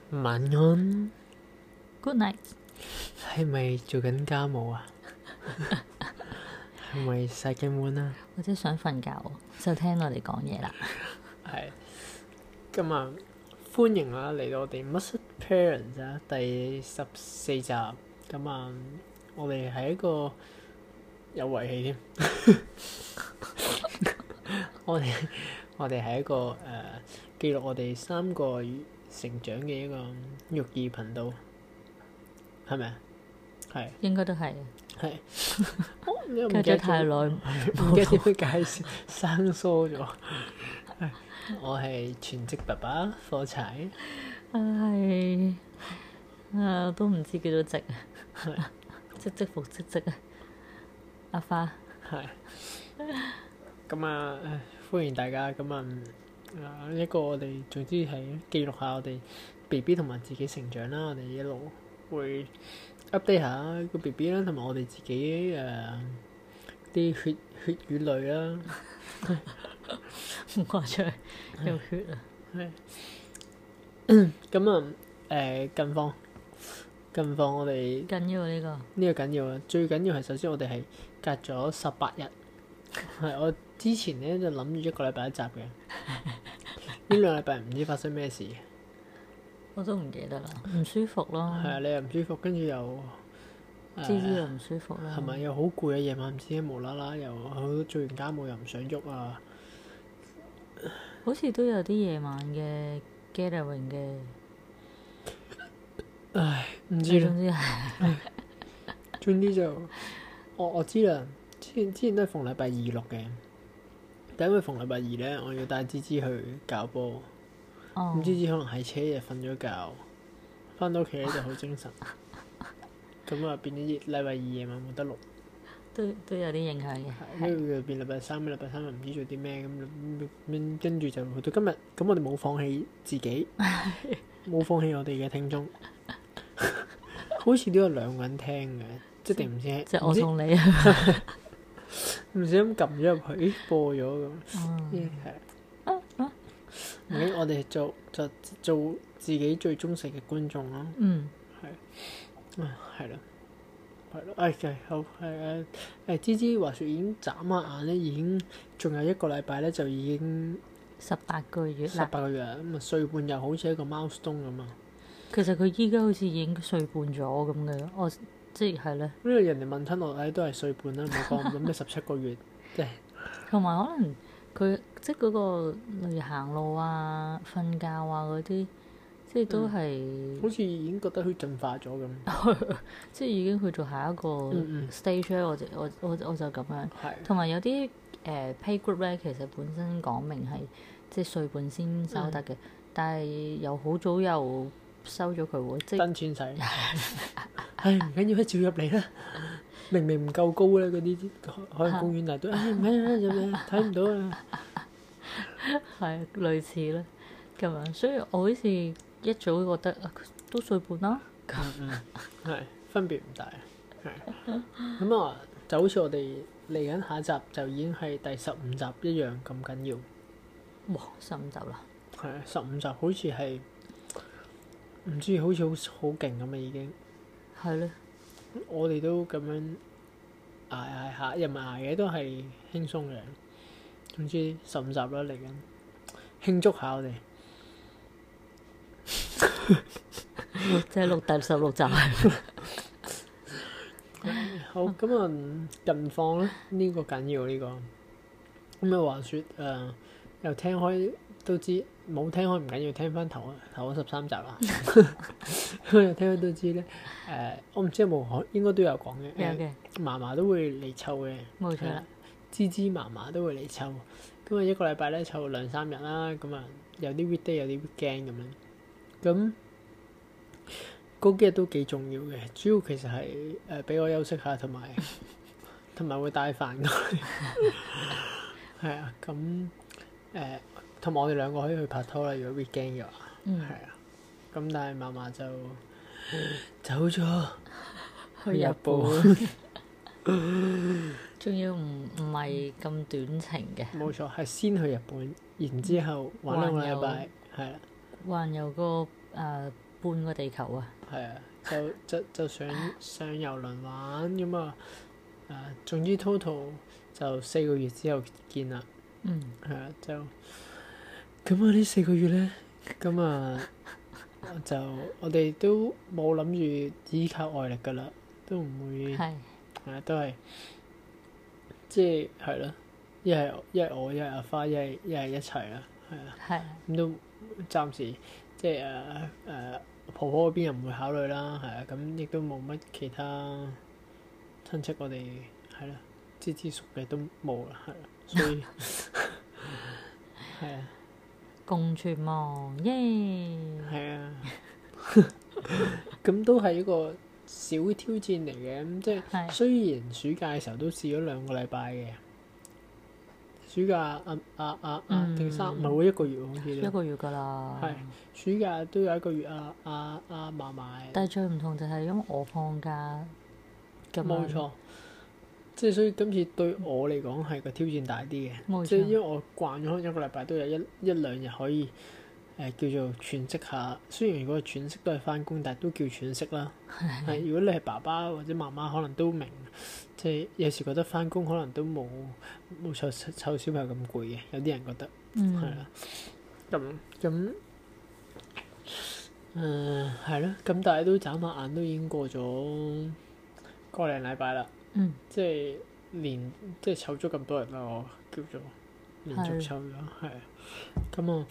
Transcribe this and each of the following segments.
晚安。 Good night。 係咪做緊家務啊？係咪洗緊碗啊？ 或者想瞓覺就聽我哋講嘢啦。 係今日歡迎啦嚟到我哋 Must Parents 啊第14集。咁啊，我哋係一個有遺氣添。我哋係一個記錄我哋3個成長嘅一個育兒頻道，係咪啊？係應該都係。 係。 隔咗太耐， 唔記得點樣介紹，生疏咗。我係全職爸爸火柴。 唉，都唔知幾多職啊，職職復職職啊，阿花。 係。咁啊，歡迎大家。咁啊，一個我哋總之係記錄下我哋 BB 同埋自己成長啦。我哋一路會 update 下個 BB 啦，同埋我哋自己啲血與淚啦。 唔掛出嚟有血啊！ 係。咁啊，近況我哋緊要呢個呢個緊要啊！最緊要係首先我哋係隔咗18日。係我之前咧就諗住1個禮拜1集嘅，呢2禮拜唔知發生咩事。 我都唔記得啦，唔舒服咯。 係啊，你又唔舒服，跟住又芝芝又唔舒服啦。 係咪又好攰啊？夜晚唔知點無啦啦又好多做完家務又唔想喐啊！ 好似都有啲夜晚嘅 gathering 嘅。 唉，唔知啦。 總之係總之就我知啦。之前都係逢禮拜2錄嘅，但因為逢禮拜2咧，我要帶芝芝去教波。咁芝芝可能喺車就瞓咗覺，翻到屋企咧就好精神。咁啊變咗禮拜2夜晚冇得錄， 都有啲影響嘅。 跟住就變禮拜3又唔知做啲咩咁，跟住就去到今日。咁我哋冇放棄自己，冇放棄我哋嘅聽眾。好似都有2個人聽嘅，即定唔知即係我同你啊！ 唔小心撳咗入去，咦播咗咁。係。我哋做自己最忠實嘅觀眾咯。係。係咯。好芝芝話説已經眨下眼咧，已經仲有1個禮拜咧，就已經 18個月啦。 18個月啦。咁啊歲半又好似一個 milestone 咁啊。 其實佢依家好似已經歲半咗咁嘅，我即係咧。 因為人哋問親我，都係歲半啦，唔好講咩17個月，即係。 同埋可能佢即係嗰個例如行路啊、瞓覺啊嗰啲，即係都係。 好似已經覺得佢進化咗咁。 即係已經去做下一個 stage 咧，我就咁樣。同埋有啲play group 咧，其實本身講明係即係歲半先收得嘅，但係又好早又收咗佢喎，即係登錢使。唉，唔緊要，照入嚟啦。明明唔夠高咧，嗰啲海洋公園大隊，唔緊要啦，入嚟睇唔到啊。 係類似啦咁樣，所以我好似一早覺得都歲半啦。 係分別唔大。係咁啊，就好似我哋嚟緊下一集就已經係第15集一樣咁緊要。 哇！15集啦。 係啊，15集好似係唔知，好似好勁咁啊！已經係咧。 我哋都咁樣捱下，又唔係捱嘅，都係輕鬆嘅。總之15集啦，嚟緊慶祝下我哋。 即係錄第16集。 好咁啊，近況咧呢個緊要呢個。咁啊話説又聽開都知，冇聽開唔緊要，聽翻頭嗰13集啦。又聽開都知咧。我唔知有冇應該都有講嘅。 有嘅。 嫲嫲都會嚟湊嘅。 冇錯啦。 芝芝嫲嫲都會嚟湊。咁啊1個禮拜咧湊2-3日啦。咁啊有啲 weekday 有啲 weekend 咁樣。咁嗰幾日都幾重要嘅，主要其實係俾我休息下，同埋會帶飯佢。係啊，咁同埋我哋2個可以去拍拖啦。如果 weekend 嘅話，係啊。咁但係嫲嫲就走咗去日本。 仲要唔係咁短程嘅。 冇錯，係先去日本，然之後玩2個禮拜，係啦。 環遊個半個地球啊！ 係啊，就上遊輪玩咁啊，總之 total 就4個月之後見啦。係啊，就咁啊！呢4個月咧，咁啊就我哋都冇諗住依靠外力噶啦，都唔會係啊，都係即係咯，一係我，一係阿花，一係一齊啦，係啊，咁都暫時即係婆婆嗰邊又唔會考慮啦，係啊，咁亦都冇乜其他親戚我哋係啦，知熟嘅都冇啦，係啊，所以係啊， 共存亡耶！ 係啊，咁都係一個小挑戰嚟嘅，咁即係雖然暑假嘅時候都試咗2個禮拜嘅。暑假定3唔係喎，1個月喎，好似 1個月㗎啦。 係暑假都有1個月嫲嫲。 但係最唔同就係因為我放假咁樣。 冇錯，即係所以今次對我嚟講係個挑戰大啲嘅。 冇錯。 即係因為我慣咗1個禮拜都有一兩日可以叫做喘息下。雖然如果喘息都係翻工，但係都叫喘息啦。係如果你係爸爸或者媽媽，可能都明。即係有時覺得翻工可能都冇湊小朋友咁攰嘅，有啲人覺得係啦。咁係咯，咁但係都眨下眼都已經過咗個零禮拜啦。即係即係湊咗咁多日啦，我叫做連續湊咗係啊。咁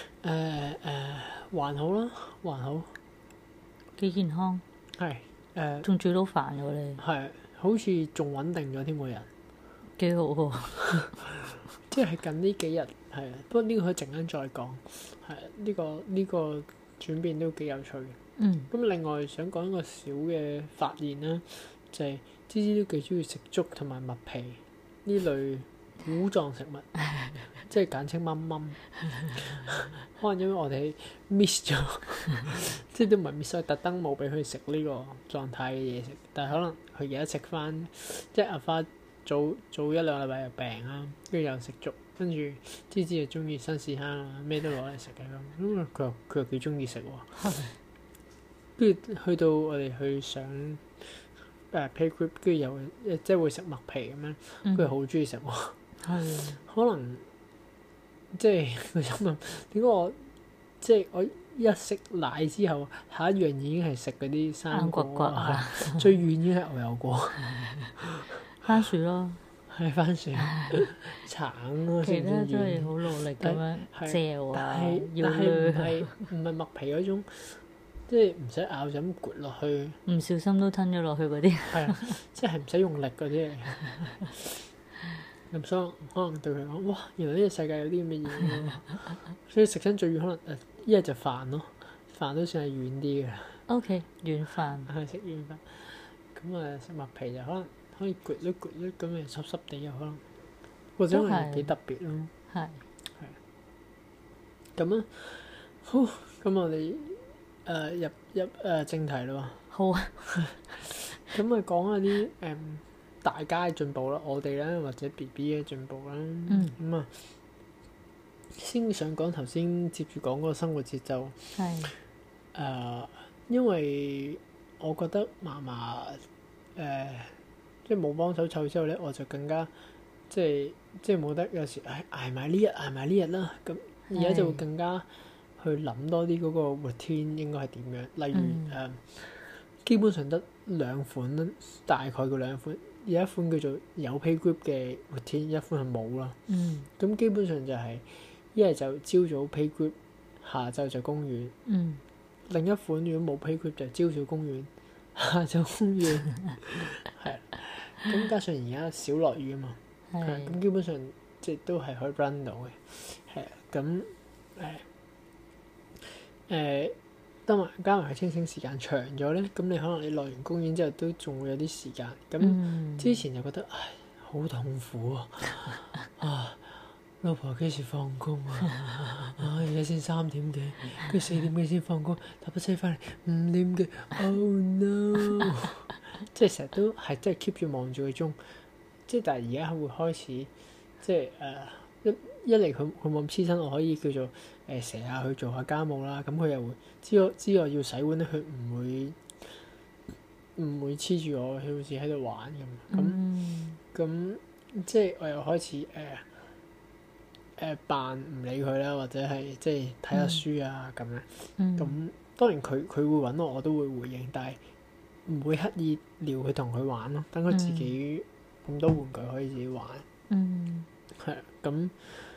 還好啦，還好。 幾健康。 係仲煮到飯喎你。 係。好似仲穩定咗添個人， 幾好喎！ 即係近呢幾日係啊，不過呢個可以陣間再講。係呢個轉變都幾有趣嘅。咁另外想講一個小嘅發現啦，就係芝芝都幾中意食粥同埋麥皮呢類糊狀食物，即係簡稱蚊蚊。可能因為我哋 miss 咗，即係都唔係 miss 咗，特登冇俾佢食呢個狀態嘅嘢食。但係可能佢而家食翻，即係阿花早1-2禮拜又病啦，跟住又食粥，跟住芝芝又中意新市坑啊，咩都攞嚟食嘅咁。咁佢又幾中意食喎。跟住去到我哋去上playgroup，跟住又即係會食麥皮咁樣，跟住好中意食喎。可能即係佢心諗點解我即係我一食奶之後，下一樣已經係食嗰啲生果啊，最遠已經係牛油果、 番薯咯， 係番薯、橙啊， 其他都係好努力咁樣嚼啊，要唔係麥皮嗰種，即係唔使咬就咁啜落去， 唔小心都吞咗落去嗰啲， 係啊，即係唔使用力嗰啲嚟。咁所以可能對佢講，哇！原來呢個世界有啲咁嘅嘢喎，所以食親最遠可能一係就飯咯，飯都算係遠啲嘅。 O.K. 軟飯係食軟飯，咁食麥皮就可能可以啜一啜一咁樣濕濕地又可能，或者係幾特別咯。係。咁啊，好，咁我哋入正題啦喎。 好啊。 咁啊講下啲大家嘅進步啦，我哋啦或者 BB 嘅進步啦，咁先想講頭先接住講嗰個生活節奏，因為我覺得嫲嫲即係冇幫手湊之後咧，我就更加即係冇得有時捱埋呢日啦，咁而家就會更加去諗多啲嗰個 routine 應該係點樣，例如基本上得2款啦，大概嗰2款。有一款叫做有 playgroup 嘅 routine，一款係冇啦。咁基本上就係一係就朝早 playgroup，下晝就公園。另一款如果冇 playgroup 就朝早公園，下晝公園。係。咁加上而家少落雨啊嘛，咁基本上即係都係可以 run 到嘅。係啊，咁加埋清醒時間長咗咧，咁你可能你落完公園之後都仲會有啲時間。咁之前就覺得唉好痛苦啊！老婆幾時放工啊？而家先3點幾，跟住4點幾先放工，搭班車翻嚟5點幾。Oh no！ 即係成日都係真係 keep 住望住個鐘，即係但係而家會開始即係一嚟佢冇咁黐身，我可以叫做成日去做下家務啦。咁佢又會知我要洗碗咧，佢唔會黐住我，佢好似喺度玩咁。咁即係我又開始扮唔理佢啦，或者係即係睇下書啊咁樣。咁當然佢會揾我都會回應，但係唔會刻意撩佢同佢玩咯。等佢自己咁多玩具可以自己玩。係啊，咁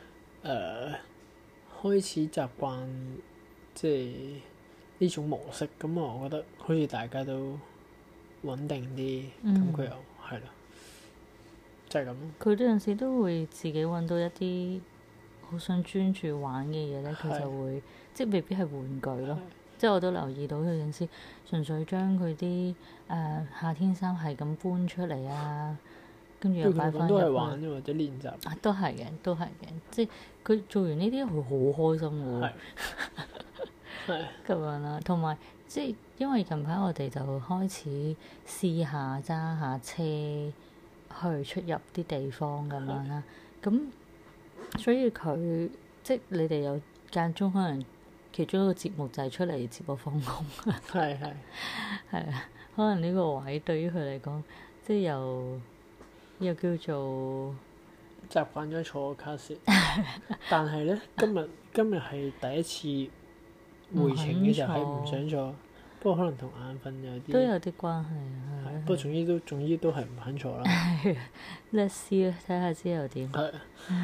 開始習慣即係呢種模式。咁我覺得好似大家都穩定啲，咁佢又係啦，就係咁咯。 佢有陣時都會自己揾到一啲好想專注玩嘅嘢咧，佢就會即係未必係玩具咯。即係我都留意到有陣時純粹將佢啲夏天衫係咁搬出嚟啊，跟住又擺翻入去。 都係玩或者練習。 啊，都係嘅，都係嘅。即係佢做完呢啲，佢好開心喎。係。咁樣啦，同埋即係因為近排我哋就開始試下揸下車去出入啲地方咁樣啦。咁所以佢即係你哋有間中可能其中一個節目就係出嚟接我放工。係啊，可能呢個位對於佢嚟講，即係又叫做習慣咗坐卡士。但係咧，今日係第一次回程嘅時候係唔想坐，不過可能同眼瞓有啲都有啲關係啊。 不過總之都係唔肯坐啦。 Let's see 啊，睇下之後點。係。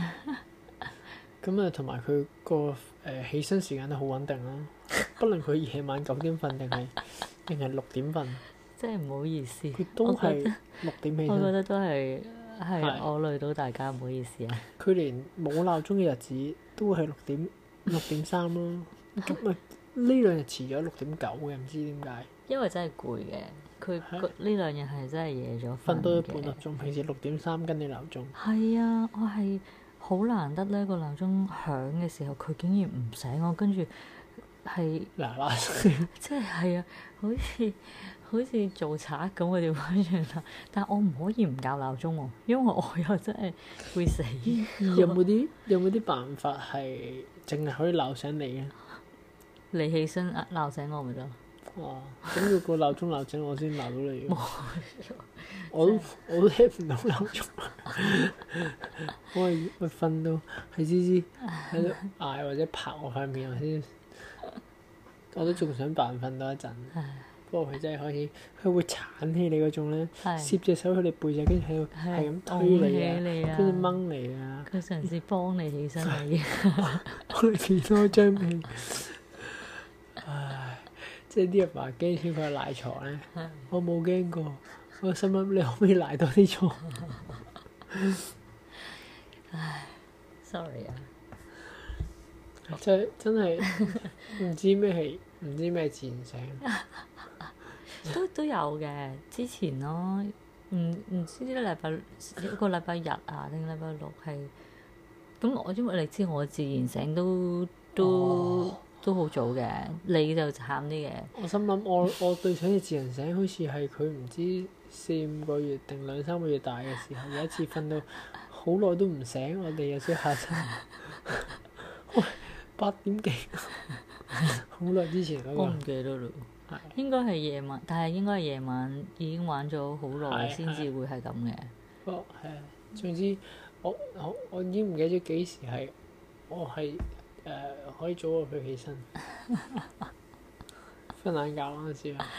咁啊，同埋佢個起身時間都好穩定啦。不論佢夜晚9點瞓定係6點瞓。 真係唔好意思。 佢都係6點起身。 我覺得都係我累到大家，唔好意思啊。 佢連冇鬧鐘嘅日子都係6點3咯。今日呢兩日遲咗6點9嘅，唔知點解。 因為真係攰嘅，佢呢兩日係真係夜咗瞓多咗半粒鐘。平時6點3跟你鬧鐘。係啊，我係好難得呢個鬧鐘響嘅時候，佢竟然唔醒我，跟住係嗱聲， 即係啊，好似做賊咁我調翻轉頭，但係我唔可以唔校鬧鐘喎，因為我又真係會死。 有冇啲辦法係淨係可以鬧醒你嘅？ 你起身鬧醒我咪得。 哇！咁要個鬧鐘鬧醒我先鬧到你。冇錯。我都聽唔到鬧鐘。我瞓到係芝芝喺度嗌或者拍我塊面，我都仲想扮瞓多一陣。不過佢真係可以，佢會鏟起你嗰種咧，攝隻手喺你背脊，跟住喺度係咁推你啊，跟住掹你啊。 佢嘗試幫你起身你。 我見到張被。唉，即係啲人話驚超過賴床咧，我冇驚過。我心諗你可唔可以賴多啲床？ 唉 ，sorry 啊！ 真係唔知咩自然醒。 都有嘅，之前咯，唔知一個禮拜日啊定禮拜六係咁。因為你知我自然醒都好早嘅，你就慘啲嘅。我心諗我對上嘅自然醒好似係佢唔知4-5個月定2-3個月大嘅時候，有一次瞓到好耐都唔醒，我哋有少少嚇親。喂，8點幾？好耐之前嗰個。 我唔記得啦。應該係夜晚，但係應該係夜晚已經玩咗好耐先至會係咁嘅。 不過係啊，總之我已經唔記得咗幾時係我係可以早過佢起身瞓懶覺嗰陣時啊。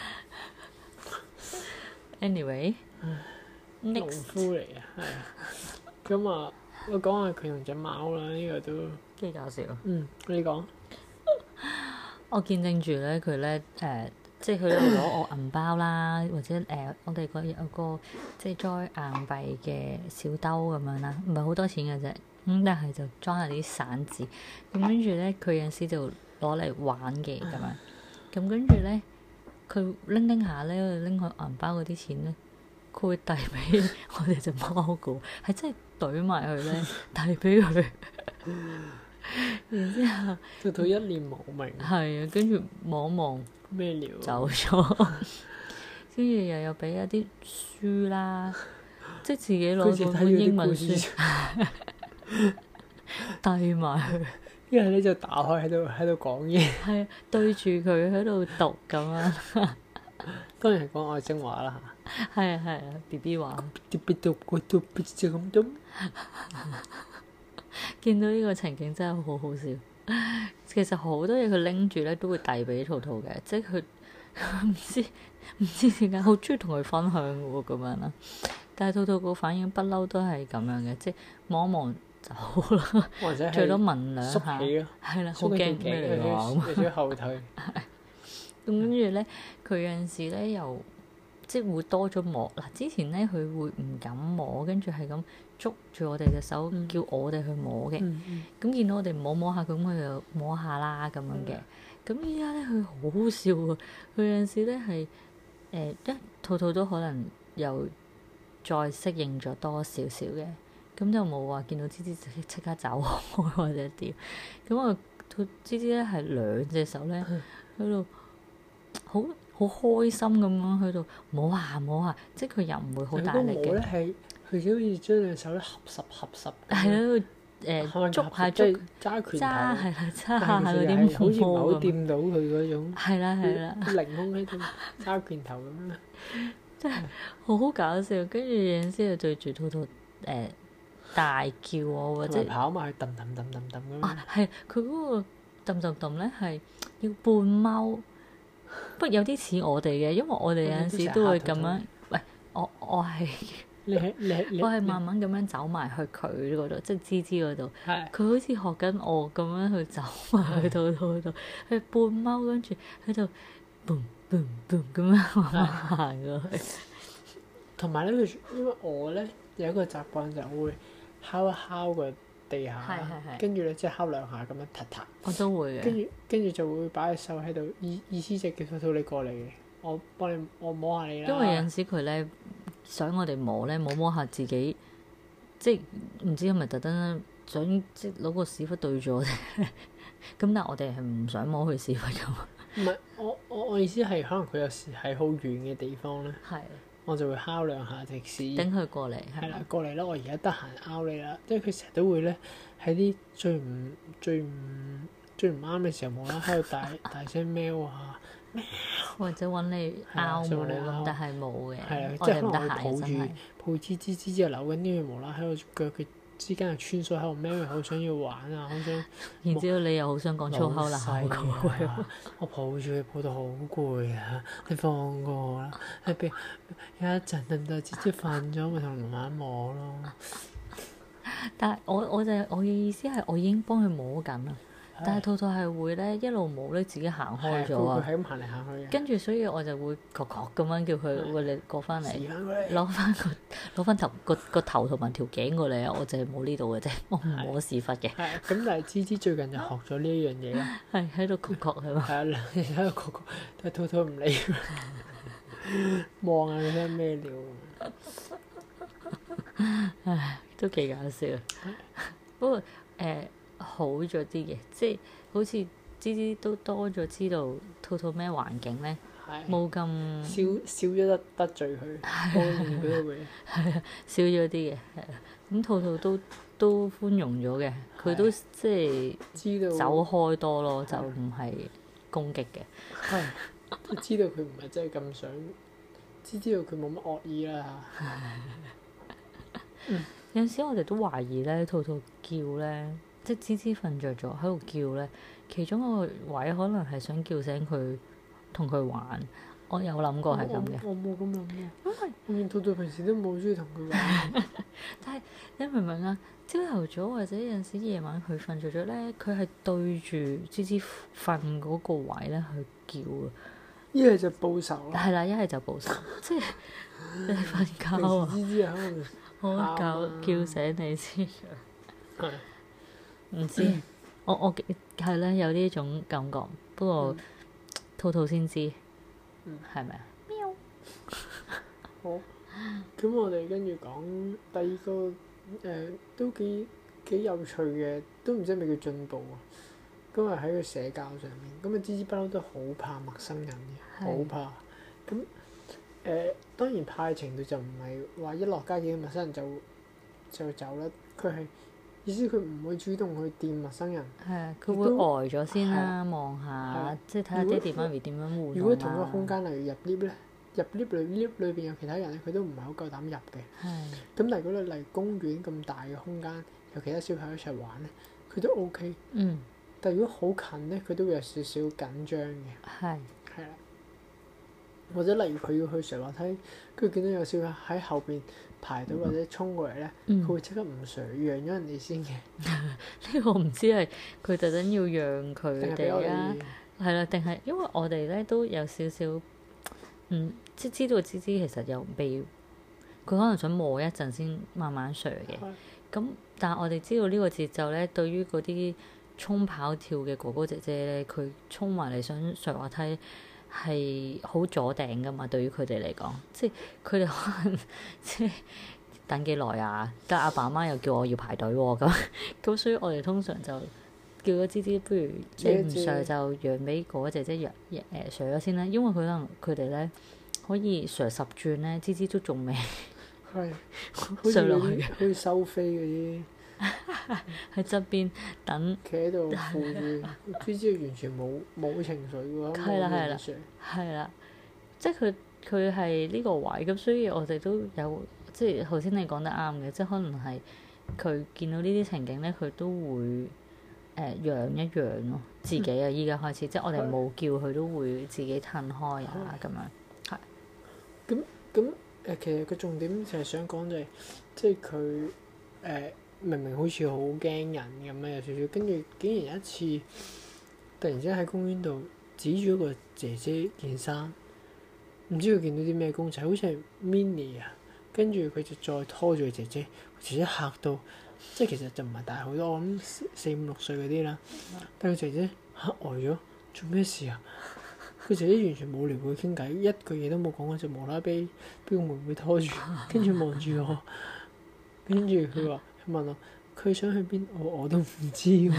Anyway， 農夫嚟嘅係啊。咁啊，我講下佢同隻貓啦，呢個都幾搞笑。 你講。 我見證住咧，佢咧即係佢喺度攞我銀包啦，或者我哋有個即係裝硬幣嘅小兜咁樣啦，唔係好多錢嘅啫。但係就裝下啲散紙。咁跟住咧，佢有陣時就攞嚟玩嘅咁樣。咁跟住咧，佢拎下咧，拎佢銀包嗰啲錢咧，佢會遞俾我哋隻貓嘅，係真係懟埋佢咧，遞俾佢。然之後， 佢一臉無明。 係啊，跟住望望咩料？ 走咗。跟住又有俾一啲書啦，即係自己攞咗本英文書。 遞埋去， 一係咧就打開喺度講嘢。 係對住佢喺度讀咁樣。 當然係講愛精話啦嚇。 係啊，BB 話。見到呢個情景真係好好笑。其實好多嘢佢拎住咧都會遞俾兔兔嘅，即係佢唔知點解好中意同佢分享嘅喎咁樣啦。但係兔兔個反應不嬲都係咁樣嘅，即係望一望走啦， 或者最多聞兩下， 縮起咯， 係啦，好驚咩嚟㗎？ 有少少後退。 咁跟住咧，佢有陣時咧又即係會多咗摸嗱。之前咧佢會唔敢摸，跟住係咁捉住我哋隻手，叫我哋去摸嘅。咁見到我哋摸下，咁佢就摸下啦咁樣嘅。咁依家咧佢好好笑啊！佢有陣時咧係兔兔都可能又再適應咗多少少嘅，咁就冇話見到芝芝即刻走開或者點。咁啊，芝芝咧係兩隻手咧喺度好開心咁樣喺度摸下，即係佢又唔會好大力嘅。 摸咧係佢好似將兩手咧合十， 係喺度捉下揸拳頭，揸下嗰啲摸好似唔係好掂到佢嗰種。 係啦， 凌空喺度揸拳頭咁樣， 真係好搞笑。跟住有陣時又對住兔兔大叫啊，或者跑埋去揼咁樣。 啊，係佢嗰個揼咧係要半踎，不過有啲似我哋嘅，因為我哋有陣時都會咁樣。喂，我係。我係慢慢咁樣走埋去佢嗰度，即係芝芝嗰度。佢好似學緊我咁樣去走埋去兔兔嗰度，佢半踎跟住喺度 boom 咁樣慢慢行過去。 同埋咧，因為我咧有一個習慣就會敲一敲個地下，跟住咧即係敲兩下咁樣嗒嗒。 我都會嘅。 跟住就會擺隻手喺度，意思就叫兔兔你過嚟嘅，我幫你，我摸下你啦。 因為有陣時佢咧。想我哋摸咧，摸下自己，即係唔知係咪特登想即係攞個屎忽對住我哋。咁但係我哋係唔想摸佢屎忽㗎嘛。 唔係，我意思係可能佢有時喺好遠嘅地方咧，我就會敲兩下隻屎， 等佢過嚟。 係啦，過嚟啦！我而家得閒拗你啦，即係佢成日都會咧喺啲最唔啱嘅時候，無啦啦喺度大聲喵啊！ 或者揾你拗冇咁，但係冇嘅。 即係可能會抱住芝之後扭緊啲嘢，無啦喺度腳嘅之間又穿梭喺度喵，好想要玩啊，好想。 然之後你又好想講粗口鬧佢。 我抱住佢抱到好攰啊！你放過我啦！有一陣等到芝芝瞓咗，咪同媽媽摸咯。 但係我嘅意思係，我已經幫佢摸緊啦。但係兔兔係會咧一路冇咧自己行開咗啊！ 佢係咁行嚟行去嘅。 跟住所以我就會咁樣叫佢，喂，你過翻嚟，攞翻個頭同埋條頸過嚟啊！我就係冇呢度嘅啫，我唔摸屎忽嘅。 係咁，但係芝芝最近就學咗呢一樣嘢啦。 係喺度係嘛？ 係啊，兩隻喺度但係兔兔唔理，望下佢睇咩料。 唉，都幾搞笑。不過好咗啲嘅，即係好似芝芝都多咗知道兔兔咩環境咧，冇咁少咗得罪佢，寬容咗佢。 係啊，少咗啲嘅，係啊。咁兔兔都寬容咗嘅，佢都即係知道走開多咯，就唔係攻擊嘅。 係都知道佢唔係真係咁想，知道佢冇乜惡意啦。 有陣時我哋都懷疑咧，兔兔叫咧。即係芝芝瞓着咗喺度叫咧，其中一個位可能係想叫醒佢同佢玩。我有諗過係咁嘅。 我冇咁諗嘅，因為我見兔兔平時都冇中意同佢玩。 但係你明唔明啊？朝頭早或者有陣時夜晚佢瞓着咗咧，佢係對住芝芝瞓嗰個位咧去叫啊！ 一係就報仇咯。 係啦，一係就報仇，即係你瞓覺啊！ 芝芝喺度好搞，叫醒你先。係。唔知，我係咧有呢種感覺，不過兔兔先知，係咪啊？喵。 好，咁我哋跟住講第二個都幾有趣嘅，都唔知係咪叫進步啊。咁啊喺個社交上面，咁啊芝芝不嬲都好怕陌生人嘅，好怕。咁當然怕嘅程度就唔係話一落街見到陌生人就走啦，佢係。 意思佢唔會主動去掂陌生人。 係啊，佢會呆咗先啦，望下，即係睇下爹哋媽咪點樣互動。 如果同一個空間，例如入 lift 咧，入 lift 裏邊有其他人咧，佢都唔係好夠膽入嘅。咁但係如果你嚟公園咁大嘅空間，有其他小朋友一齊玩咧，佢都 OK。但係如果好近咧，佢都會有少少緊張嘅。係啦。或者例如佢要去瀡滑梯，跟住見到有小朋友喺後邊排隊或者衝過嚟咧，佢會即刻唔瀡，讓咗人哋先嘅。 呢個唔知係佢特登要讓佢哋啊，係啦，定係因為我哋咧都有少少，即係知道芝芝其實又被佢可能想磨一陣先慢慢瀡嘅。咁但係我哋知道呢個節奏咧，對於嗰啲衝跑跳嘅哥哥姐姐咧，佢衝埋嚟想瀡滑梯係好阻頂噶嘛。對於佢哋嚟講，即係佢哋可能即係等幾耐啊？但係阿爸阿媽又叫我要排隊喎，咁所以我哋通常就叫咗芝芝，不如你唔瀡就讓俾哥哥姐姐瀡咗先啦，因為佢可能佢哋咧可以瀡10轉咧，芝芝都仲未瀡落去， 好似收飛嗰啲。 喺側邊等， 企喺度扶住，芝芝完全冇情緒嘅喎。 係啦，即係佢係呢個位咁，所以我哋都有即係頭先你講得啱嘅，即係可能係佢見到呢啲情景咧，佢都會讓一讓咯，自己啊依家開始，即係我哋冇叫佢都會自己褪開啊咁樣，係。 咁其實個重點就係想講就係，即係佢明明好似好驚人咁樣有少少，跟住竟然有一次突然之間喺公園度指住一個姐姐件衫，唔知佢見到啲咩公仔，好似係 mini 啊，跟住佢就再拖住個姐姐，姐姐嚇到，即係其實就唔係大好多，我諗4、5、6歲嗰啲啦，但係個姐姐嚇呆咗，做咩事啊？個姐姐完全冇撩佢傾偈，一句嘢都冇講，就無啦啦俾個妹妹拖住，跟住望住我，跟住佢話。問我佢想去邊，我都唔知喎。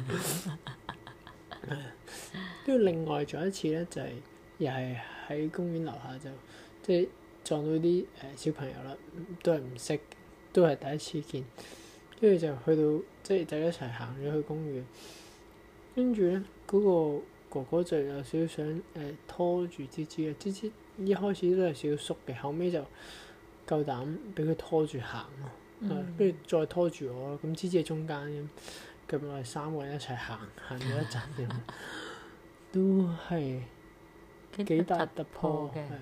跟住另外仲有一次咧，就係又係喺公園樓下就即係撞到啲小朋友啦，都係唔識，都係第一次見。跟住就去到即係就一齊行咗去公園。跟住咧嗰個哥哥就有少少想拖住芝芝嘅，芝芝一開始都係少少縮嘅，後尾就夠膽俾佢拖住行咯。跟住再拖住我咯，咁芝芝喺中間咁我哋3個人一齊行咗一陣咁，都係幾大突破嘅。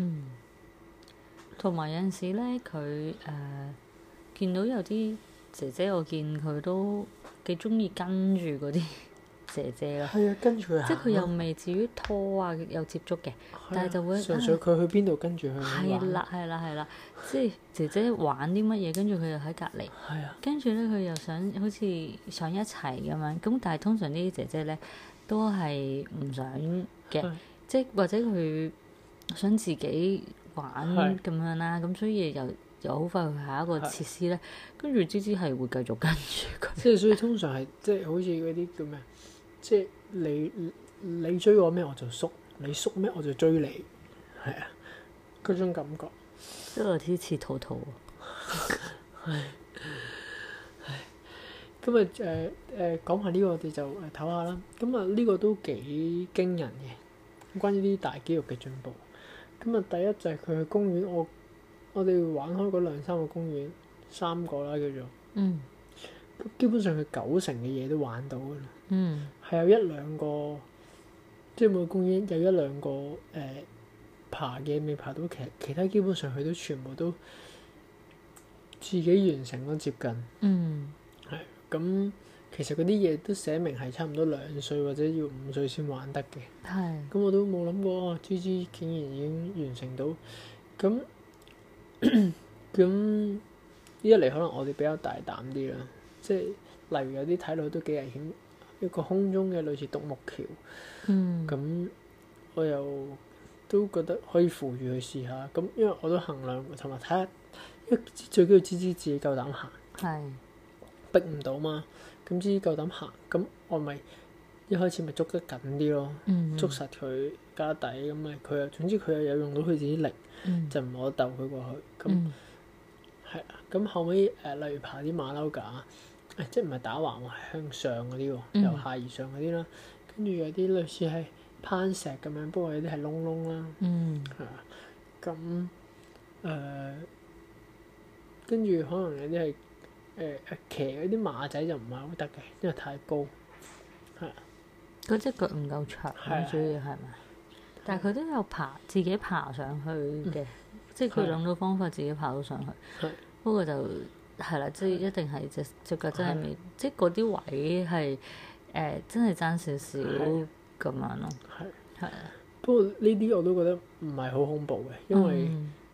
同埋有陣時咧，佢見到有啲姐姐，我見佢都幾中意跟住嗰啲姐姐咯。 係啊，跟住佢行。 即係佢又未至於拖啊，有接觸嘅，但係就會純粹佢去邊度跟住佢係啦，即係姐姐玩啲乜嘢，跟住佢又喺隔離。 係啊。跟住咧，佢又想好似想一齊咁樣，咁但係通常呢啲姐姐咧都係唔想嘅，即係或者佢想自己玩咁樣啦，咁所以又好快去下一個設施咧，跟住芝芝係會繼續跟住佢。 即係所以通常係即係好似嗰啲叫咩？即係你追我咩我就縮，你縮咩我就追你，係啊，嗰種感覺。 即係有啲似兔兔喎。 咁啊講下呢個我哋就唞下啦。咁啊呢個都幾驚人嘅，關於啲大肌肉嘅進步。咁啊第一就係佢去公園，我哋玩開嗰2、3個公園，3個啦叫做。基本上佢90%嘅嘢都玩到㗎啦。係有1、2個，即係每個公園有1、2個爬嘅未爬到，其他基本上佢都全部都自己完成咯，接近。係咁，其實嗰啲嘢都寫明係差唔多2歲或者要5歲先玩得嘅。咁我都冇諗過，芝芝竟然已經完成到。咁一嚟可能我哋比較大膽啲啦，即係例如有啲睇落都幾危險，一個空中嘅類似獨木橋。咁我又都覺得可以扶住佢試下。咁因為我都衡量同埋睇下，因為最緊要芝芝自己夠膽行。逼唔到嘛，咁芝芝夠膽行，咁我咪一開始咪捉得緊啲咯，捉實佢家底，咁咪佢又總之佢又有用到佢自己力，就唔好鬥佢過去。咁係啊，咁後尾例如爬啲馬騮架， 即係唔係打橫喎，係向上嗰啲喎， 嗯由下而上嗰啲啦。跟住有啲類似係攀石咁樣，不過有啲係窿窿啦。 嗯係啊，咁跟住可能有啲係騎嗰啲馬仔就唔係好得嘅，因為太高。係啊， 嗰隻腳唔夠長， 係主要係咪？但係佢都有自己爬上去嘅，即係佢諗到方法自己爬到上去。 係不過就係啦，即係一定係隻腳真係未，即係嗰啲位係真係爭少少咁樣咯。係啊。 不過呢啲我都覺得唔係好恐怖嘅，因為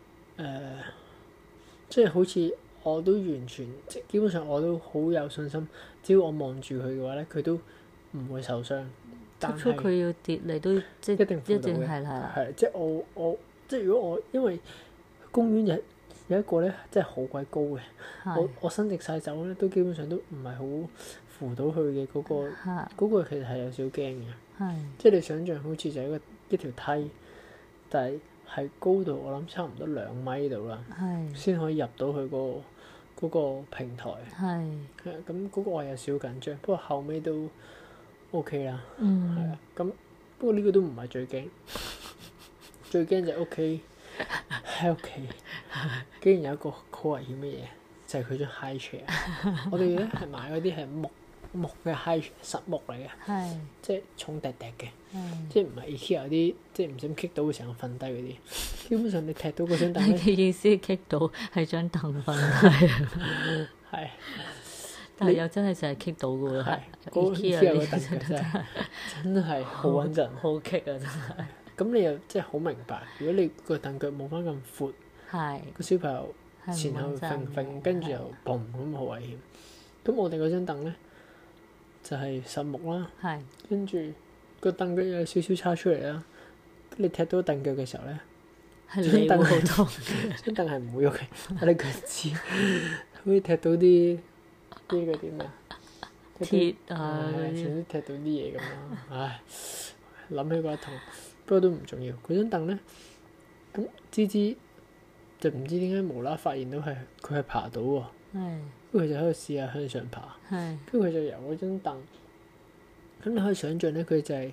即係好似我都完全即基本上我都好有信心，只要我望住佢嘅話咧，佢都唔會受傷。但係佢要跌，你都即一定扶到嘅。 係啦。 係即係我即係如果我因為公園有一個咧，真係好鬼高嘅，我伸直晒手咧，都基本上都唔係好扶到佢嘅嗰個其實係有少驚嘅。即係你想象好似就係一條梯，但係高度我諗差唔多2米度啦，先可以入到去嗰個平台。係啊，咁嗰個我有少緊張，不過後尾都 OK 啦。係啊，咁不過呢個都唔係最驚，最驚就係喺屋企，竟然有一個好危險嘅嘢，就係佢張 high chair。我哋咧係買嗰啲係木嘅 high 實木嚟嘅，即係重滴滴嘅，即係唔係 IKEA 嗰啲，即係唔想棘到會成個瞓低嗰啲。基本上你踢到嗰張凳咧， 你嘅意思棘到係張凳瞓低， 係， 但係又真係成日棘到嘅喎。 係嗰 IKEA 個凳真係好穩陣， 好棘啊！真係。 咁你又即係好明白，如果你個凳腳冇翻咁闊，個小朋友前後揈，跟住又嘣咁好危險。咁我哋嗰張凳咧就係實木啦，跟住個凳腳有少少叉出嚟啦。你踢到凳腳嘅時候咧，張凳好痛，張凳係唔會喐嘅，睇你腳趾，好似踢到啲嗰啲咩鐵啊， 總之踢到啲嘢咁咯。唉，諗起覺得痛。不過都唔重要，嗰張凳咧，咁芝芝就唔知點解無啦啦發現到佢係爬到喎，跟住佢就喺度試下向上爬，跟住佢就由嗰張凳，咁你可以想象咧，佢就係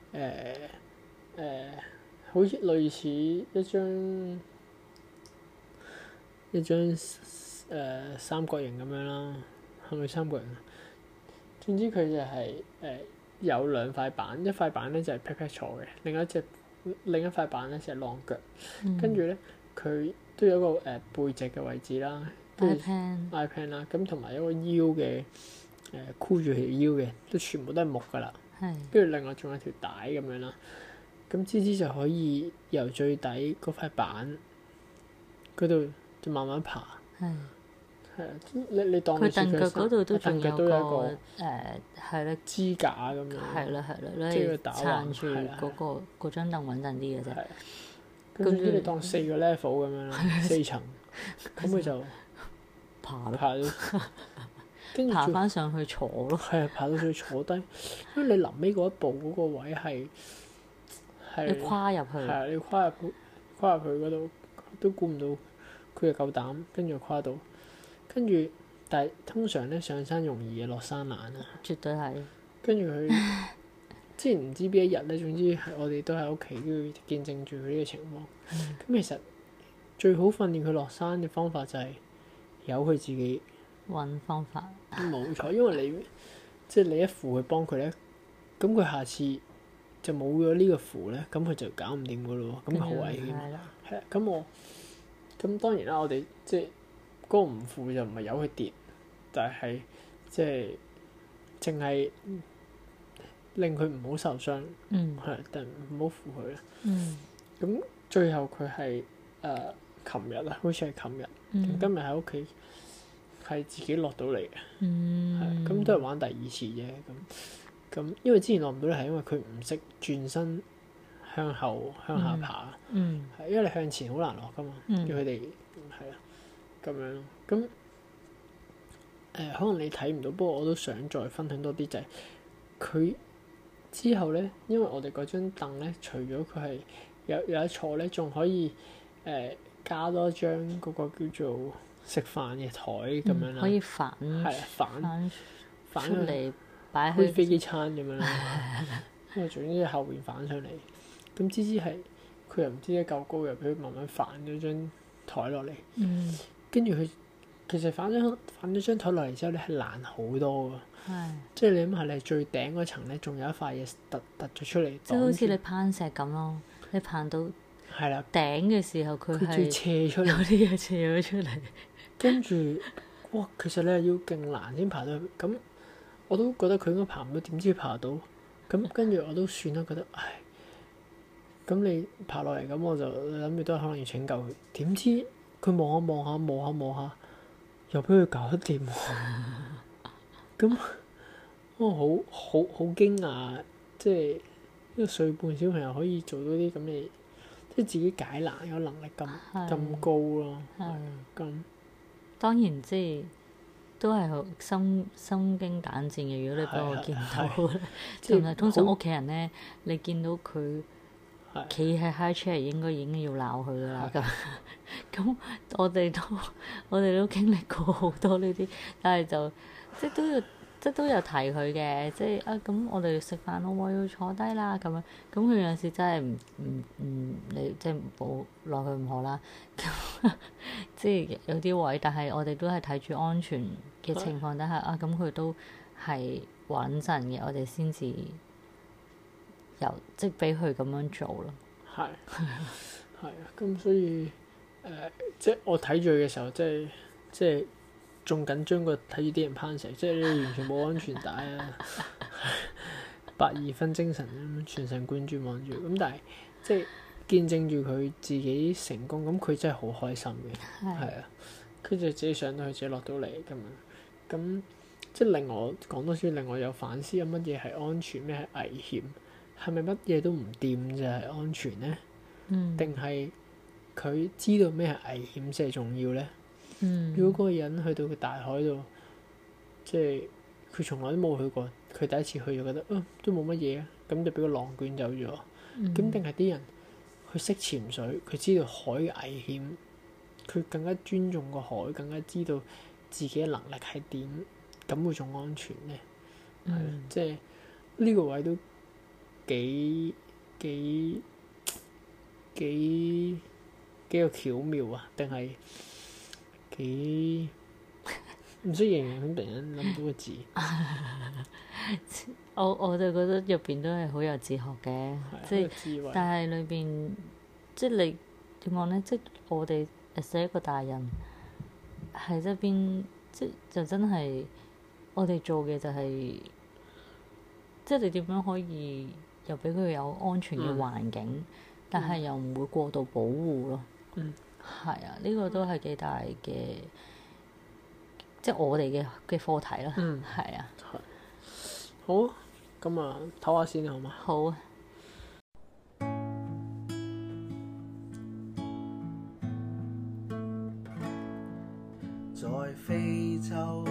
好似類似一張三角形咁樣啦，係咪三角形啊？總之佢就係有2塊板，一塊板咧就係 pat pat 坐嘅，另一塊板咧就係晾腳，跟住咧佢都有一個背脊嘅位置啦，跟住 iPad 啦，咁同埋一個腰嘅箍住條腰嘅，都全部都係木噶啦，跟住另外仲有條帶咁樣啦，咁芝芝就可以由最底嗰塊板嗰度就慢慢爬。係啊，你當佢凳腳嗰度都仲有個係啦支架咁樣， 係啦，即係撐住嗰張凳穩陣啲嘅啫。 跟住你當4個 level 咁樣啦，4層，咁佢就爬到，跟住爬翻上去坐咯。 係啊，爬到上去坐低，因為你臨尾嗰一步嗰個位係你跨入去， 係啊，你跨入去嗰度都估唔到佢又夠膽，跟住跨到。跟住，但係通常咧上山容易嘅，落山難啊！ 絕對係。跟住佢之前唔知邊一日咧，總之係我哋都喺屋企都要見證住佢呢個情況。咁其實最好訓練佢落山嘅方法就係由佢自己揾方法。 冇錯，因為你一扶佢幫佢咧，咁佢下次就冇咗呢個扶咧，咁佢就搞唔掂噶咯喎，咁好危險。係啊，咁當然啦，我哋即係。嗰個唔扶就唔係由佢跌，但係即係淨係令佢唔好受傷，但係唔好扶佢啦。咁最後佢係琴日啊，好似係琴日，今日喺屋企係自己落到嚟嘅，咁都係玩第2次啫。咁因為之前落唔到嚟係因為佢唔識轉身向下爬，係因為你向前好難落噶嘛，叫佢哋係啊。咁樣咯，咁可能你睇唔到，不過我都想再分享多啲，就係佢之後咧，因為我哋嗰張凳咧，除咗佢係有得坐咧，仲可以加多張嗰個叫做食飯嘅台咁樣啦， 可以反出嚟擺好似飛機餐咁樣啦。因為總之後邊反上嚟，咁芝芝係佢又唔知一嚿高，又俾佢慢慢反咗張台落嚟。跟住佢其實反咗張台落嚟之後咧，係難好多㗎。即係你諗下，你最頂嗰層咧，仲有一塊嘢突咗出嚟。 即係好似你攀石咁咯，你攀到頂嘅時候，佢係斜出嚟， 有啲嘢斜咗出嚟。 跟住哇，其實你係要勁難先爬到去。咁我都覺得佢應該爬唔到，點知爬到？咁跟住我都算啦，覺得唉。咁你爬落嚟，咁我就諗住都可能要拯救佢。點知佢望下，又俾佢搞得掂喎。咁我好驚訝，即係一個歲半小朋友可以做到啲咁嘅，即係自己解難有能力咁高咯。咁當然即係都係好心驚膽戰嘅。如果你俾我見到，同埋通常屋企人咧，你見到佢企喺 high chair，應該已經要鬧佢噶啦。咁我哋都經歷過好多呢啲，但係就即係都有提佢嘅，即係咁我哋食飯咯喎，要坐低啦咁樣。咁佢有陣時真係你即係冇奈佢唔何啦。咁即係有啲位，但係我哋都係睇住安全嘅情況底下咁佢都係穩陣嘅，我哋先至即係俾佢咁樣做咯。 係啊，咁所以即係我睇住佢嘅時候，即係仲緊張過睇住啲人攀石，即係你完全冇安全帶啊，120分精神咁全神貫注望住。咁但係即係見證住佢自己成功，咁佢真係好開心嘅。係啊，佢就自己上到去，自己落到嚟咁樣。咁即係令我講多啲，令我有反思，有乜嘢係安全，咩係危險？係咪乜嘢都唔掂就係安全咧？定係佢知道咩係危險先係重要咧？如果嗰個人去到個大海度，即係佢從來都冇去過，佢第一次去就覺得都冇乜嘢啊，咁就俾個浪捲走咗。咁定係啲人佢識潛水，佢知道海嘅危險，佢更加尊重個海，更加知道自己嘅能力係點，咁會仲安全咧？即係呢個位都幾個巧妙啊？定係幾唔識形容，突然間諗到個字。 我就覺得入邊都係好有哲學嘅，即係但係裏邊即係你點講咧？即係我哋寫一個大人喺側邊，即就真係我哋做嘅就係、即係你點樣可以又俾佢有安全嘅環境，但係又唔會過度保護咯。係啊，呢個都係幾大嘅，即係我哋嘅課題啦。係啊。 好，咁啊，唞下先好嘛？ 好啊。 在非洲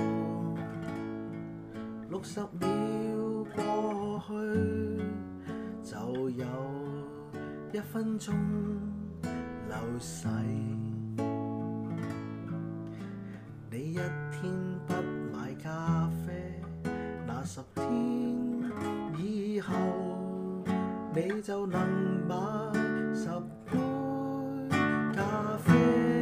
60秒過去，就有1分鐘流逝。你一天不買咖啡，那10天以後，你就能買10杯咖啡。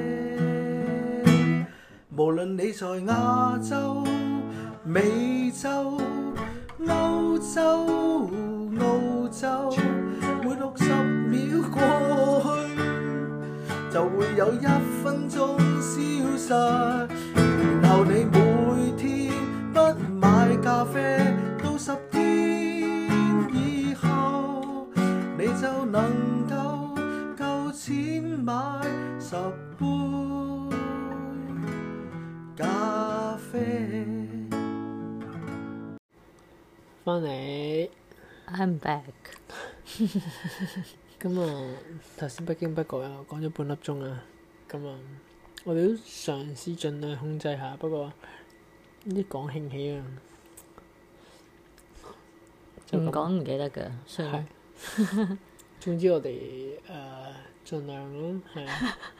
無論你在亞洲、美洲、歐洲、澳洲，每60秒過去，就會有1分鐘消失。然後你每天不買咖啡，到10天以後，你就能夠錢買10杯咖啡。 翻嚟 I'm back。 咁啊，頭先不經不覺又講咗半粒鐘啊。咁啊，我哋都嘗試盡量控制下，不過一講興起啊， 唔講唔記得㗎，算啦。 總之我哋盡量咯，係啊。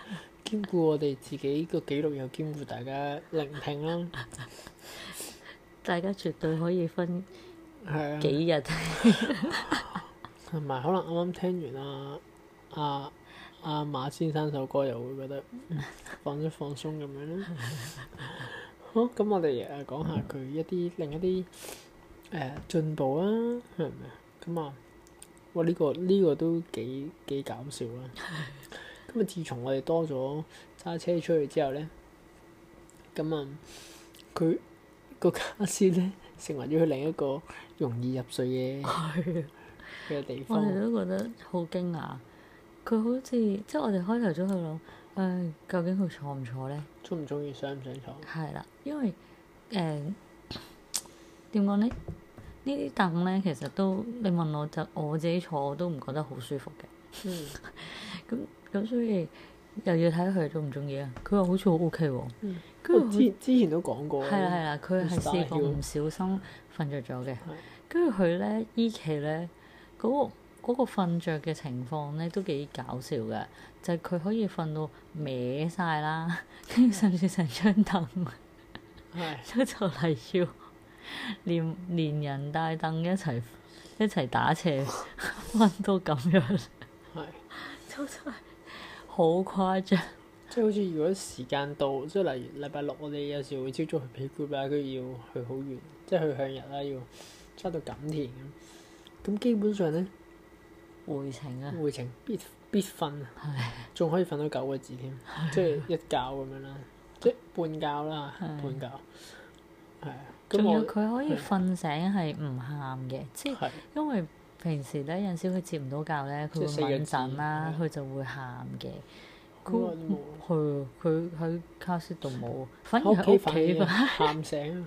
兼顧我哋自己個記錄，又兼顧大家聆聽啦。 大家絕對可以分係啊， 幾日。 同埋可能啱啱聽完阿馬先生首歌，又會覺得放鬆放鬆咁樣啦。好，咁我哋講下佢另一啲進步啊，係咪啊？咁啊，哇！呢個都幾搞笑啦。咁啊，自從我哋多咗揸車出去之後咧，咁啊，佢個家私咧成為咗佢另一個容易入睡嘅地方。 我哋都覺得好驚訝，佢好似即係我哋開頭都喺度諗，究竟佢坐唔坐咧？ 中唔中意，想唔想坐？ 係啦，因為點講咧？呢啲凳咧，其實都你問我自己坐，我都唔覺得好舒服嘅。咁所以又要睇佢中唔中意啊。佢話好似好 OK 喎。 跟住之前都講過。 係啦，佢係試過唔小心瞓着咗嘅。跟住佢咧依期咧嗰個瞓着嘅情況咧都幾搞笑嘅，就係佢可以瞓到歪晒啦，跟住甚至成張凳都就嚟要連人帶凳一齊打斜瞓到咁樣，都真係好誇張。 即係好似如果時間到，即係例如禮拜六，我哋有時會朝早去 playgroup 啦，跟住要去好遠，即係去向日啦，要揸到錦田咁。咁基本上咧， 回程必瞓啊，仲可以瞓到9個字添，即係一覺咁樣啦，即係半覺啦，半覺係啊。 仲要佢可以瞓醒係唔喊嘅，即係因為平時咧有陣時佢接唔到覺咧，佢會敏陣啦，佢就會喊嘅。佢喺卡士度冇，反而喺屋企喊醒。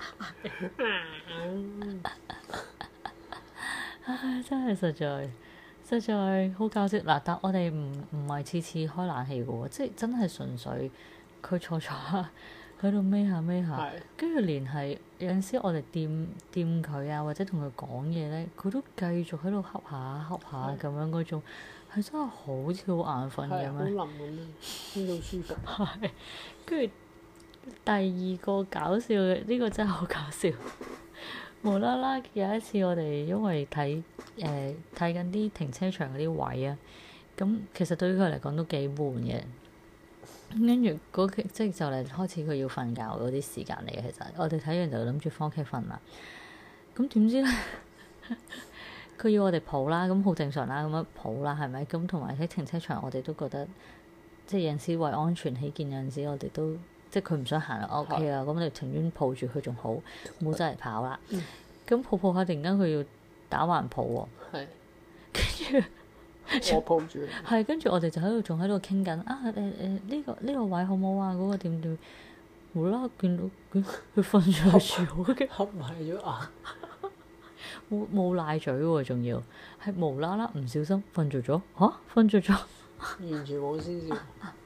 唉，真係實在好搞笑嗱！但我哋唔係次次開冷氣嘅喎，即係真係純粹佢坐下喺度孭下，跟住連係有陣時我哋掂佢啊，或者同佢講嘢咧，佢都繼續喺度恰下咁樣嗰種，係真係好似好眼瞓咁樣。 好冧咁樣，聽到舒服。 係，跟住第二個搞笑嘅呢個真係好搞笑。無啦啦有一次我哋因為睇緊啲停車場嗰啲位啊，咁其實對於佢嚟講都幾悶嘅。跟住即係就嚟開始佢要瞓覺嗰啲時間嚟嘅，其實我哋睇完就諗住返屋企瞓啦。咁點知咧，佢要我哋抱啦，咁好正常啦，咁樣抱啦，係咪？咁同埋喺停車場，我哋都覺得即係有陣時為安全起見，有陣時我哋都即係佢唔想行就 OK 啦，咁我哋情願抱住佢仲好，冇走嚟跑啦。咁抱下，突然間佢要打橫抱喎，跟住。 我抱住， 係跟住我哋就仲喺度傾緊啊呢個位好唔好啊？嗰個點無啦啦見到佢瞓咗住，嘅合埋咗眼， 冇賴嘴喎，仲要係無啦啦唔小心瞓着咗嚇，瞓着咗， 完全冇先兆。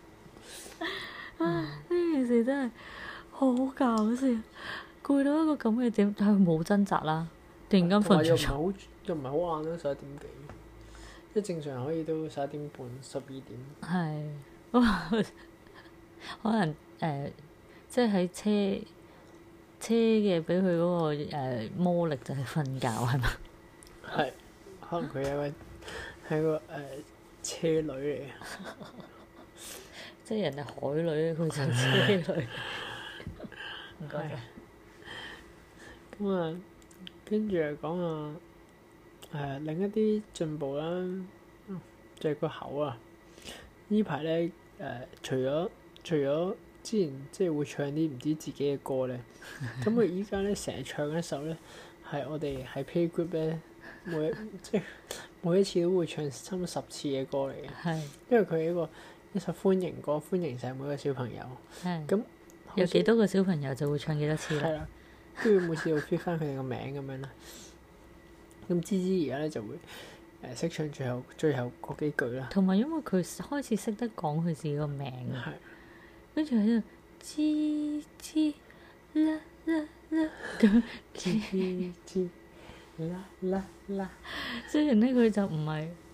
呢件事真係好搞笑，攰到一個咁嘅點，但係冇掙扎啦，突然間瞓着咗， 又唔係好晏啦，11點幾。即正常可以都11點半、12點。 係，可能即係喺車嘅俾佢嗰個魔力就係瞓覺係嘛？ 係，可能佢係個車女嚟嘅， 即係人哋海女，佢就車女。唔該晒。 咁啊，跟住又講下。另一啲進步啦，就係個口啊！呢排咧除咗之前即係會唱啲唔知自己嘅歌咧，咁佢依家咧成日唱一首咧，係我哋喺 playgroup 咧每一次都會唱差唔多10次嘅歌嚟嘅。 係。 因為佢係一首歡迎歌，歡迎晒每個小朋友。係。咁有幾多個小朋友就會唱幾多次啦。 係啦，跟住每次要 fit 翻佢哋個名咁樣啦。咁芝芝而家咧就會識唱最後嗰幾句啦。 同埋因為佢開始識得講佢自己個名，跟住喺度芝芝啦啦啦咁， 芝芝啦啦啦。 雖然咧佢就唔係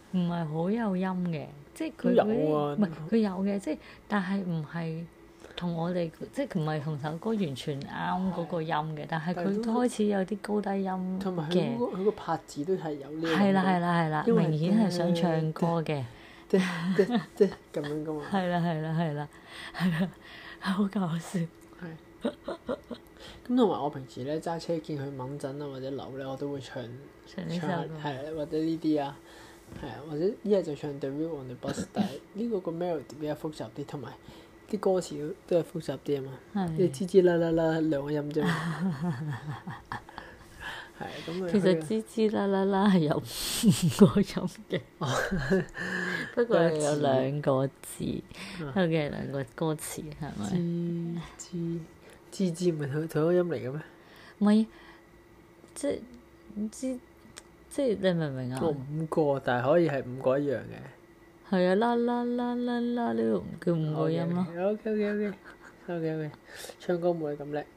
唔係好有音嘅，即係都有佢嗰啲啊唔係佢有嘅，即係但係唔係同我哋即係唔係同首歌完全啱嗰個音嘅，但係佢都開始有啲高低音同埋嘅， 佢個拍子都係有呢個係啦係啦係啦， 因為明顯係想唱歌嘅， 即咁樣噶嘛。 係啦係啦係啦係啦，好搞笑。 係。咁同埋我平時咧揸車見佢猛震啊或者扭咧，我都會唱呢首係或者呢啲啊，係啊，或者一係就唱 The Wheel on the Bus， 但係呢個 melody 比較複雜啲，同埋啲歌詞都係複雜啲啊嘛，你吱吱啦啦啦兩個音啫嘛，係咁啊。 其實吱吱啦啦啦係有5個音嘅，不過係有2個字，有嘅2個歌詞係咪？ 吱吱唔係同一個音嚟嘅咩？ 唔係，即係唔知，即係你明唔明啊？ 我5個，但係可以係5個一樣嘅。 係啊，啦啦啦啦啦，呢個唔叫5個音咯。 OK，唱歌冇你咁叻。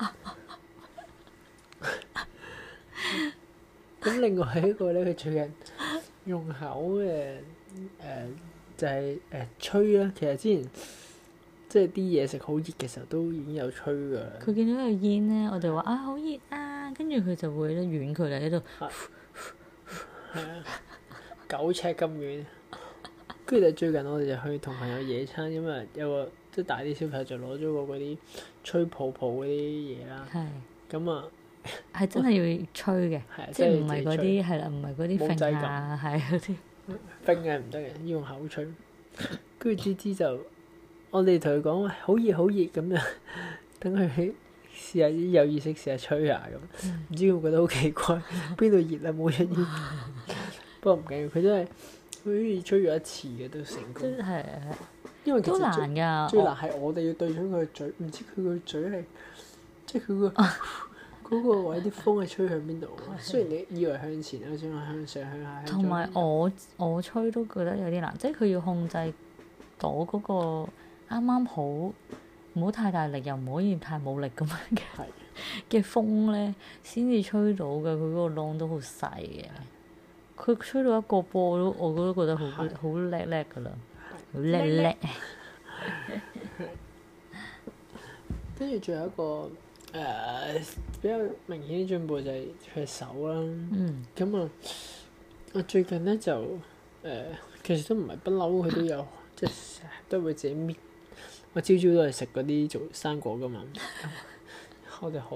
咁另外一個咧，佢最近用口嘅就係吹啦。其實之前即係啲嘢食好熱嘅時候，都已經有吹㗎啦。 佢見到有煙咧，我哋話啊好熱啊，跟住佢就會咧遠距離喺度。 係啊，9尺咁遠。跟住就最近我哋就去同朋友野餐，因為有個即係大啲小朋友就攞咗個嗰啲吹泡泡嗰啲嘢啦。 係。 咁啊， 係真係要吹嘅，即係唔係嗰啲係啦，唔係嗰啲揈啊，係嗰啲。 揈嘅唔得嘅，要用口吹。跟住芝就，我哋同佢講喂，好熱好熱咁樣，等佢試下有意識試下吹下咁。唔知會覺得好奇怪，邊度熱啊冇出煙。不過唔緊要，佢都係好似吹咗1次嘅都成功。 真係因為其實都難㗎。 最難係我哋要對準佢個嘴，唔知佢個嘴係即係佢嗰個位啲風係吹向邊度？雖然你以為向前，好似話向上向下。 同埋我吹都覺得有啲難，即係佢要控制到嗰個啱啱好，唔好太大力，又唔可以太冇力咁樣嘅風咧，先至吹到嘅。佢嗰個窿都好細嘅，佢吹到一個波都，我都覺得好叻叻㗎啦，好叻叻。 跟住仲有一個比較明顯啲進步就係佢手啦。咁啊，我最近咧就其實都唔係不嬲，佢都有即係成日都會自己搣。我朝朝都係食嗰啲做生果噶嘛。我哋好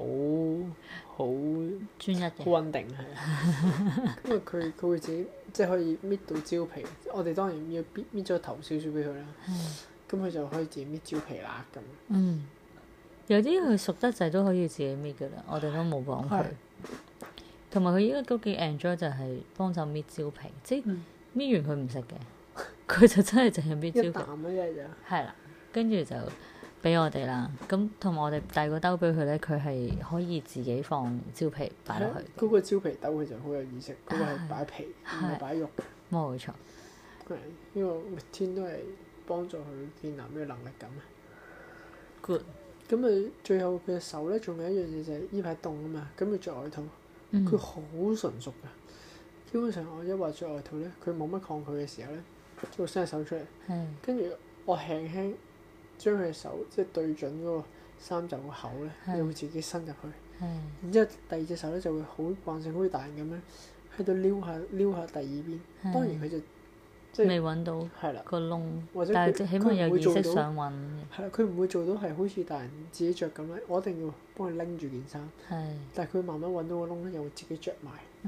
專一嘅， 好穩定係。因為佢會自己即係可以搣到蕉皮，我哋當然要搣咗頭少少俾佢啦。咁佢就可以自己搣蕉皮啦咁。 有啲佢熟得滯都可以自己搣㗎啦，我哋都冇幫佢。同埋佢依家都幾 enjoy 就係幫手搣蕉皮，即係搣完佢唔食嘅，佢就真係淨係搣蕉皮。一啖一日就係啦，跟住就俾我哋啦。咁同埋我哋遞個兜俾佢咧，佢係可以自己放蕉皮擺落去。 嗰個蕉皮兜佢就好有意識，嗰個係擺皮，唔係擺肉嘅。 冇錯。 係，因為每天都係幫助佢建立呢個能力感。 Good。 咁啊，最後佢嘅手咧，仲有一樣嘢就係依排凍啊嘛，咁佢着外套，佢好純熟㗎。基本上我一話着外套咧，佢冇乜抗拒嘅時候咧，就伸隻手出嚟，跟住我輕輕將佢嘅手即係對準嗰個衫袖個口咧，佢會自己伸入去。然之後第二隻手咧就會好慣性好似大人咁樣喺度撩下第二邊。當然佢就即係未揾到個窿， 或者但係起碼有意識想揾。 係啦，佢唔會做到係好似大人自己着咁咧，我一定要幫佢拎住件衫。但係佢慢慢揾到個窿咧，又會自己着埋。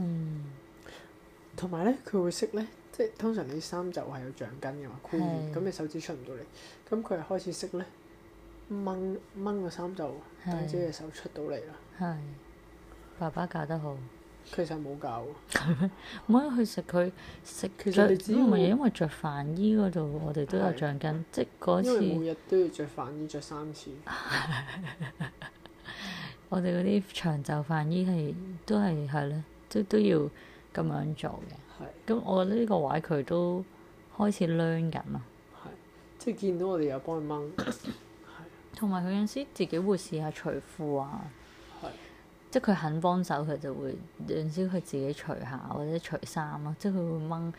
同埋咧，佢會識咧，即係通常你衫袖係有橡筋嘅嘛，箍住，咁你手指出唔到嚟。咁佢係開始識咧掹個衫袖，等自己隻手出到嚟啦。 爸爸教得好。 其實冇教喎。 係咩？唔可以去食佢食著，唔係因為着飯衣嗰度，我哋都有橡筋，即係嗰次。 因為每日都要着飯衣着3次。 我哋嗰啲長袖飯衣都係咧，都要咁樣做嘅。咁我覺得呢個位佢都開始 learn 緊咯。 即係見到我哋又幫佢掹。 同埋佢有陣時自己會試下除褲啊。即係佢肯幫手，佢就會有陣時佢自己除下或者除衫咯。即係佢會掹，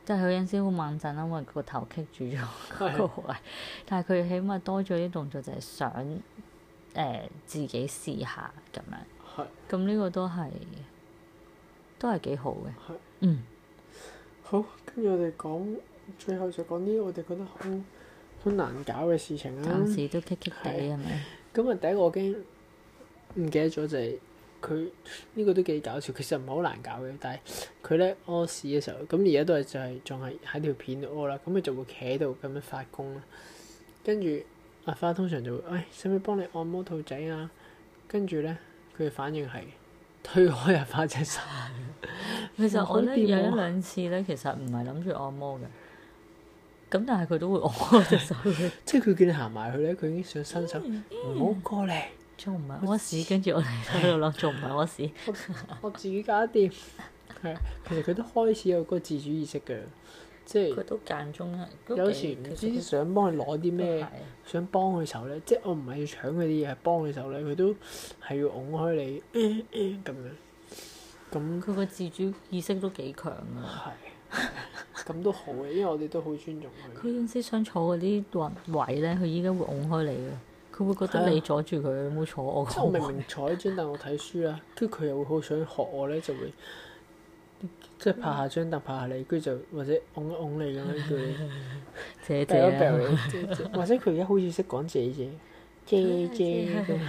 但係佢有陣時好猛震，因為個頭棘住咗個位。但係佢起碼多咗啲動作，就係想自己試下咁樣。 係。 咁呢個都係幾好嘅。 係。 嗯。 好，跟住我哋講，最後就講啲我哋覺得好難搞嘅事情啦。 暫時都棘棘地係咪？ 咁啊，第一個我驚唔記得咗就係佢呢個都幾搞笑，其實唔係好難搞嘅，但係佢咧屙屎嘅時候，咁而家都係就係仲係喺條片度屙啦，咁佢就會企喺度咁樣發功啦。跟住阿花通常就會，使唔使幫你按摩兔仔啊？跟住咧，佢嘅反應係推開阿花隻手。 其實我咧有一兩次咧，其實唔係諗住按摩嘅，咁但係佢都會按我隻手嘅。 即係佢見你行埋去咧，佢已經想伸手，唔好過嚟。 仲唔係屙屎，跟住我哋喺度諗，仲唔係屙屎？ 我自己搞得掂。係，其實佢都開始有嗰個自主意識嘅，即係佢都間中啊。 有時唔知想幫佢攞啲咩，想幫佢手咧，即係我唔係要搶佢啲嘢，係幫佢手咧，佢都係要擁開你咁樣。咁佢個自主意識都幾強啊！ 係，咁都好嘅，因為我哋都好尊重佢。 佢有陣時想坐嗰啲位咧，佢依家會擁開你嘅，佢會覺得你阻住佢，你冇坐我。 即係我明明坐喺張凳，我睇書啦，跟住佢又會好想學我咧，就會即係拍下張凳，拍下你，跟住就或者擁一擁你咁樣叫你姐姐啊， 或者佢而家好似識講姐姐咁。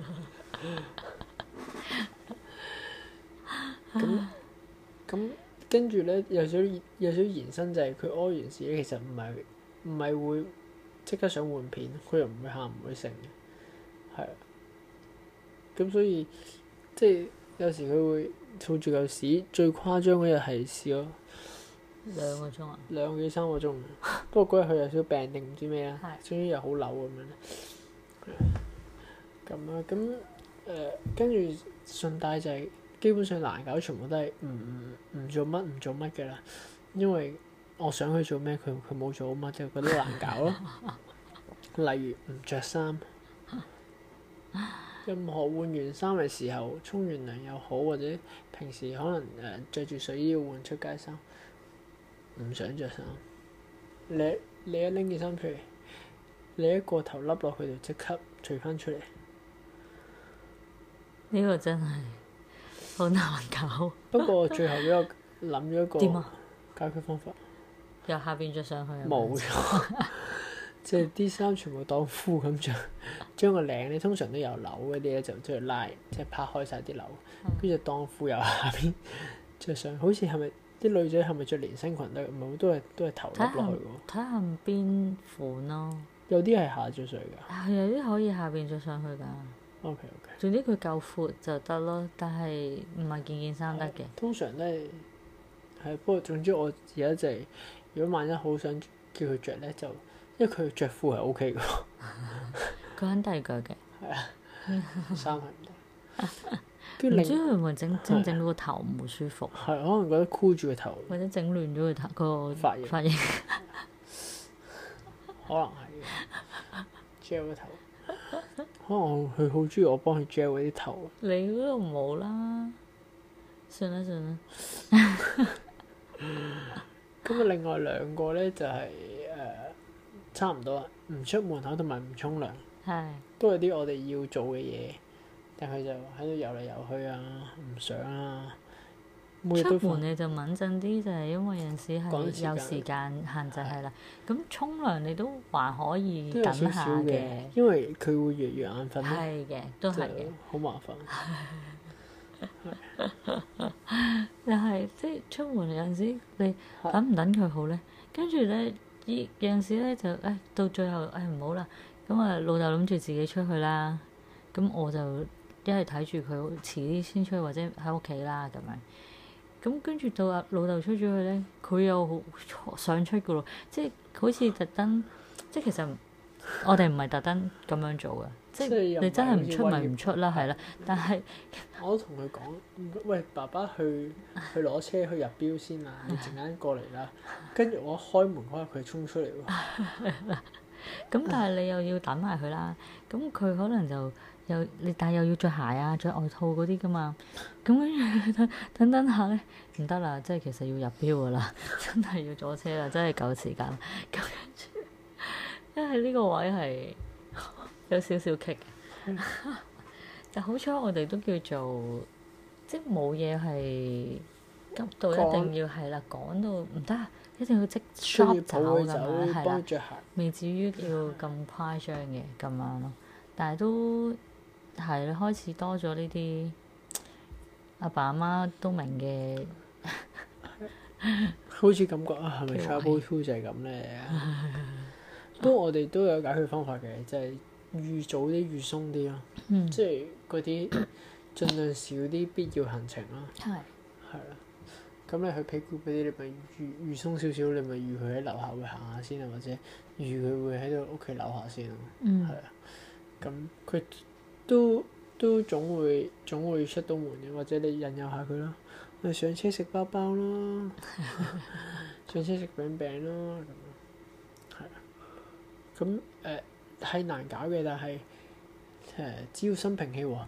咁跟住咧，有少延伸就係佢屙完屎咧，其實唔係會即刻想換片，佢又唔會喊唔會成嘅，係啊。咁所以即係有時佢會儲住嚿屎，最誇張嗰日係試咗 2個鐘啊 ，2個幾3個鐘。不過嗰日佢有少少病定唔知咩啦，終於又好扭咁樣。咁啊，咁跟住順帶就係。基本上難搞，全部都係唔做乜嘅啦。因為我想佢做咩，佢冇做乜，就覺得難搞咯。例如唔着衫，任何換完衫嘅時候，沖完涼又好，或者平時可能着住睡衣要換出街衫，唔想着衫。你一拎件衫出嚟，你一個頭笠落去就即刻除翻出嚟。 呢個真係〜好難搞。 不過最後俾我諗咗一個解決方法， 由下邊着上去。 冇錯，即係啲衫全部當褲咁着，將個領咧通常都有紐嗰啲咧就將佢拉，即係拍開晒啲紐，跟住當褲由下邊着上。好似係咪啲女仔係咪着連身裙得？唔係，都係頭笠落去喎。睇下邊款咯。 有啲係下着上去㗎。 係有啲可以下邊着上去㗎。 OK。 總之佢夠闊就得咯，但係唔係件衫得嘅。 通常都係不過總之我而家就係，如果萬一好想叫佢着咧，就因為佢着褲係 OK 嘅。 佢肯遞腳嘅。 係啊。衫係唔得。 唔知佢會唔會整到個頭唔舒服？ 係，可能覺得箍住個頭。或者整亂咗佢個髮型。 可能係。gel 個頭。可能佢好中意我幫佢 gel 嗰啲頭。 你嗰度冇啦，算啦。 咁啊，另外2個咧就係差唔多啦，唔出門口同埋唔沖涼。 係。都係啲我哋要做嘅嘢，但佢就喺度游嚟游去啊，唔想啊。 出門你就穩陣啲，就係因為有陣時係有時間限制係啦。咁沖涼你都還可以等下嘅， 因為佢會越眼瞓。 係嘅，都係嘅。 好麻煩。 但係即係出門有陣時，你等唔等佢好咧？跟住咧，有陣時咧就到最後唔好啦。咁啊，老豆諗住自己出去啦。咁我就一係睇住佢遲啲先出去，或者喺屋企啦咁樣。咁跟住到阿老豆出咗去咧，佢又好想出噶咯，即係好似特登，即係其實我哋唔係特登咁樣做嘅，即係你真係唔出咪唔出啦，係啦。但係我都同佢講，喂，爸爸去攞車去入標先啦，你陣間過嚟啦。跟住我一開門嗰日，佢衝出嚟喎。 咁但係你又要等埋佢啦，咁佢可能就但係又要着鞋啊，着外套嗰啲噶嘛。咁跟住等下咧，唔得啦，即係其實要入標噶啦，真係要坐車啦，真係夠時間。咁跟住，因為呢個位係有少少棘嘅，但好彩我哋都叫做即係冇嘢係急到一定要係啦，趕到唔得，一定要即 shop 走咁樣，係啦，未至於要咁誇張嘅咁樣咯。但係都係啦，開始多咗呢啲阿爸阿媽都明嘅， 好似感覺啊，係咪 Travel Tool 就係咁咧？不過我哋都有解決方法嘅，就係預早啲、預鬆啲咯，即係嗰啲盡量少啲必要行程咯。係啦，咁你去 Playgroup 嗰啲，你咪預鬆少少，你咪預佢喺樓下會行下先啊，或者預佢會喺度屋企樓下先咯。係啊，咁佢都總會出到門嘅，或者你引誘下佢咯。我哋上車食包包咯，上車食餅餅咯，咁樣係啊。咁係難搞嘅，但係只要心平氣和，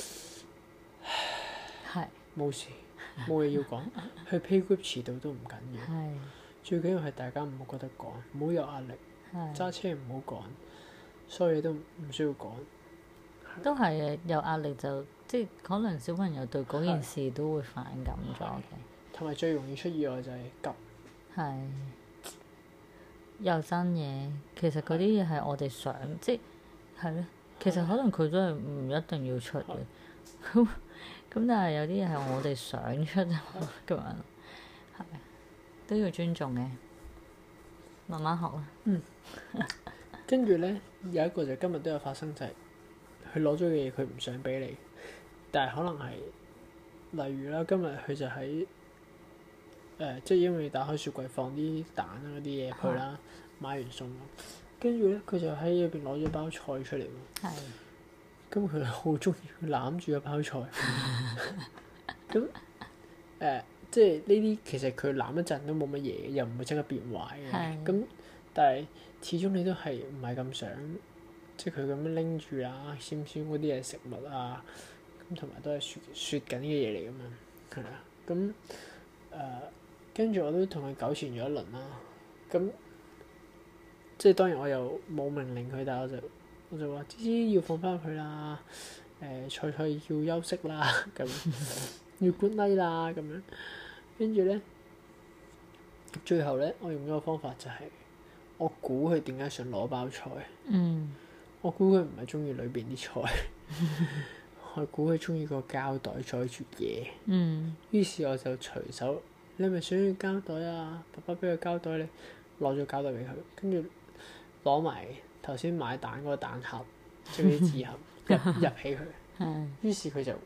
係冇事，冇嘢要講。去 Playgroup 遲到都唔緊要，最緊要係大家唔好覺得趕，唔好有壓力，揸車唔好趕，所有嘢都唔需要趕。 都係嘅，有壓力就即係可能小朋友對嗰件事都會反感咗嘅。 同埋最容易出意外就係急。係。 又真嘢，其實嗰啲嘢係我哋想，即係咧。其實可能佢都係唔一定要出嘅。咁但係有啲嘢係我哋想出啊嘛，咁樣係都要尊重嘅，慢慢學啦。 跟住咧，有一個就今日都有發生，就係佢攞咗嘅嘢，佢唔想俾你，但係可能係例如啦，今日佢就喺即係因為打開雪櫃放啲蛋啊嗰啲嘢去啦，買完餸，跟住咧佢就喺入邊攞咗包菜出嚟喎。咁佢好中意攬住個包菜。咁即係呢啲其實佢攬一陣都冇乜嘢，又唔會即刻變壞嘅。咁但係始終你都係唔係咁想，即係佢咁樣拎住啊，閃嗰啲係食物啊，咁同埋都係雪緊嘅嘢嚟㗎嘛，係啊。咁跟住我都同佢糾纏咗一輪啦。咁即係當然我又冇命令佢，但係我就話：芝芝要放翻佢啦，菜要休息啦，咁要 good night 啦，咁樣。跟住咧，最後咧，我用咗個方法就係、我估佢點解想攞包菜。我估佢唔係中意裏邊啲菜，我估佢中意個膠袋載住嘢。於是我就隨手，你係咪想要膠袋啊？爸爸俾個膠袋你，攞咗膠袋俾佢，跟住攞埋頭先買蛋嗰個蛋盒，即係啲紙盒入起佢。於是佢就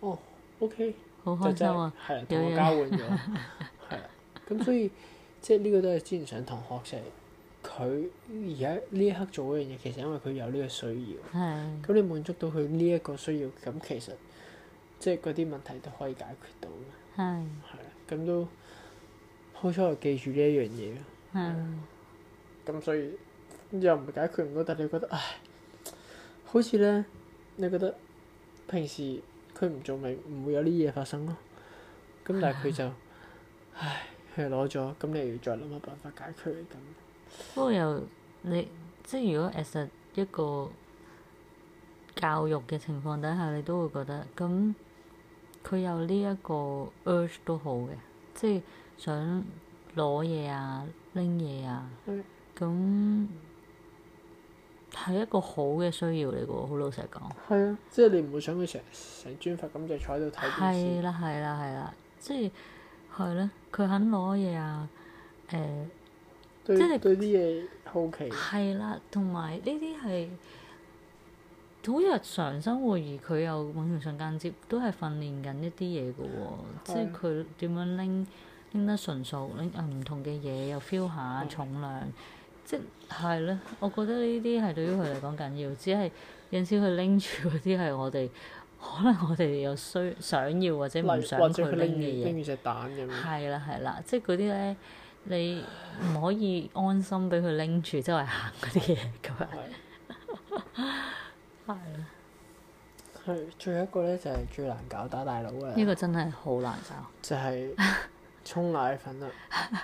OK， 好開心啊！ 係啦，同我交換咗，係啦。咁所以即係呢個都係之前上堂學，就係佢而家呢一刻做嗰樣嘢，其實因為佢有呢個需要。咁你滿足到佢呢一個需要，咁其實即係嗰啲問題都可以解決到嘅。係啦，咁都好彩我記住呢一樣嘢咯。咁所以又唔係解決唔到，但係你覺得唉，好似咧，你覺得平時佢唔做咪唔會有呢啲嘢發生咯。咁但係佢就唉，佢攞咗，咁你要再諗下辦法解決咁。 不過又你即係如果 as 一個教育嘅情況底下，你都會覺得咁佢有呢一個 urge 都好嘅，即係想攞嘢啊、拎嘢啊。咁係一個好嘅需要嚟嘅喎，好老實講。係啊， 即係你唔會想佢成專佛咁就坐喺度睇電視。 係啦，即係咧，佢肯攞嘢啊，即係你對啲嘢好奇。 係啦，同埋呢啲係好日常生活，而佢又某程度上間接都係訓練緊一啲嘢嘅喎，即係佢點樣拎得純熟，拎唔同嘅嘢又 feel 下重量。即係咧，我覺得呢啲係對於佢嚟講緊要，只係有陣時佢拎住嗰啲係我哋可能我哋有想要或者唔想佢拎嘅嘢。 拎住隻蛋咁樣。係啦，即係嗰啲咧，你唔可以安心俾佢拎住周圍行嗰啲嘢咁樣。係啦。 係，最後一個咧就係最難搞打大佬嘅。 呢個真係好難搞。 就係沖奶粉啦。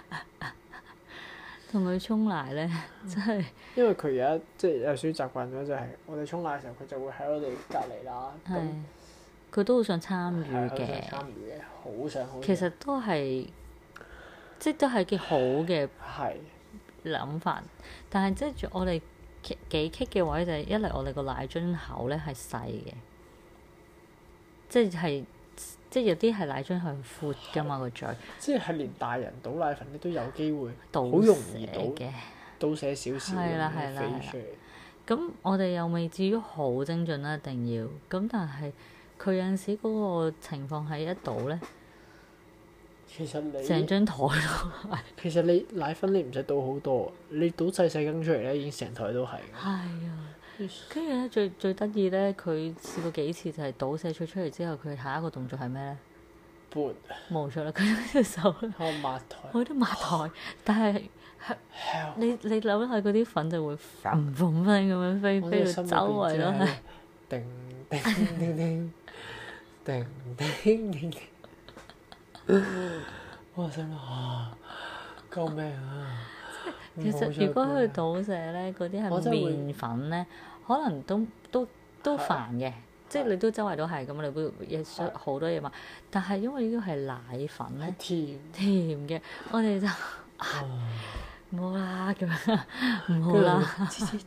同佢沖奶咧，真係因為佢而家即係有少少習慣咗，就係我哋沖奶嘅時候，佢就會喺我哋隔離啦。咁佢都好想參與係嘅。 參與嘅，好想好想。 其實都係，即係都係幾好嘅係諗法，但係即係我哋幾棘嘅位就係一嚟我哋個奶樽口咧係細嘅，即係有啲係奶樽係闊㗎嘛個嘴， 即係連大人倒奶粉你都有機會倒好容易嘅。 倒瀉少少咁樣飛出嚟。 咁我哋又未至於好精準啦，一定要。咁但係佢有陣時嗰個情況係一倒咧， 其實你成張台都係。 其實你奶粉你唔使倒好多，你倒細細羹出嚟咧，已經成台都係。 係啊，跟住咧最得意咧，佢試過幾次就係倒瀉出嚟之後，佢下一個動作係咩咧？ 撥冇錯啦，佢用隻手咧， 我抹台。 我覺得抹台，但係你諗下嗰啲粉就會嘭嘭聲咁樣飛到周圍都係。 叮叮叮叮叮叮叮叮。我心諗啊，救命啊！ 其實如果佢倒瀉咧，嗰啲係麵粉咧，可能都煩嘅，即係你都周圍都係咁，你會嘢好多嘢嘛。但係因為呢個係奶粉咧，甜嘅，我哋就唔好啦咁樣，唔好啦。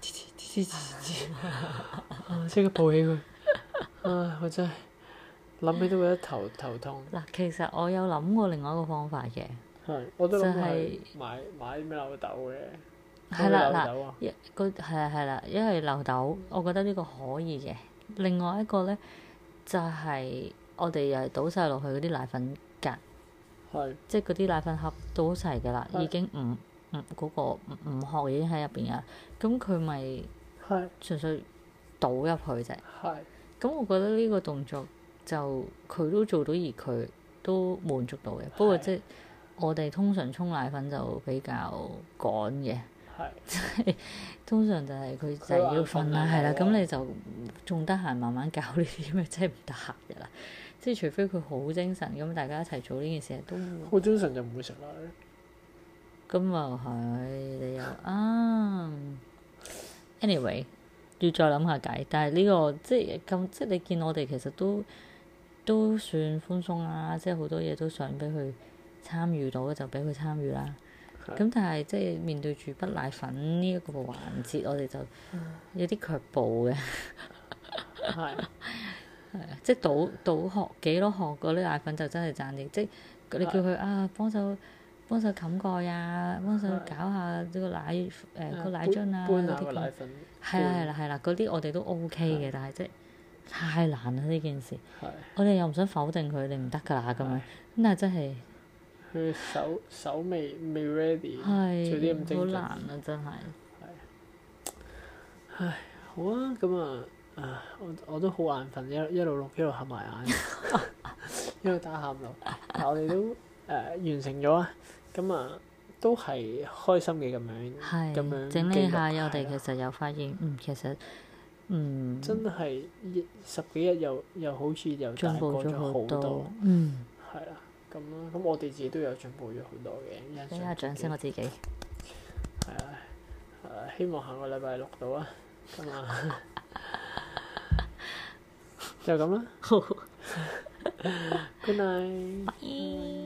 即刻抱起佢。唉，我真係諗起都覺得頭痛。 嗱，其實我有諗過另外一個方法嘅。 係，我都諗係買啲咩漏斗嘅。 係啦，嗱，係啦，因為漏斗，我覺得呢個可以嘅。另外一個咧，就係我哋又係倒晒落去嗰啲奶粉格，即係嗰啲奶粉盒倒齊嘅啦，已經嗰個五殼已經喺入邊啦。咁佢咪純粹倒入去啫。咁我覺得呢個動作就佢都做到，而佢都滿足到嘅。不過即係我哋通常沖奶粉就比較趕嘅。即係通常就係佢就係要瞓啦，係啦，咁你就仲得閒慢慢搞呢啲咩？真係唔得閒嘅啦。即係除非佢好精神，咁大家一齊做呢件事都好精神就唔會食奶。 咁又係你又anyway 要再諗下計，但係呢個即係咁，即係你見我哋其實都算寬鬆啦，即係好多嘢都想俾佢參與到，就俾佢參與啦。咁但係即係面對住不奶粉呢一個環節，我哋就有啲卻步嘅。係即係倒殼幾多殼嗰啲奶粉就真係賺啲，即係你叫佢幫手冚蓋啊，幫手搞下呢個奶個奶樽啊嗰啲咁。係啦，嗰啲我哋都 OK 嘅，但係即係太難啦呢件事。我哋又唔想否定佢，你唔得㗎啦咁樣，咁但係真係。 佢手未 ready，做啲咁精準。 好難啊！真係。 唉，好啊，咁啊，我都好眼瞓，一路錄一路合埋眼，一路打喊路。但係我哋都完成咗啊，咁啊都係開心嘅咁樣整理下，我哋其實又發現，其實真係10幾日又好似又進步咗好多。 係啦。咁啦，咁我哋自己都有進步咗好多嘅。 俾下掌聲我自己。 係啊，希望下個禮拜錄到啊，咁啊，就咁啦。好。Good night。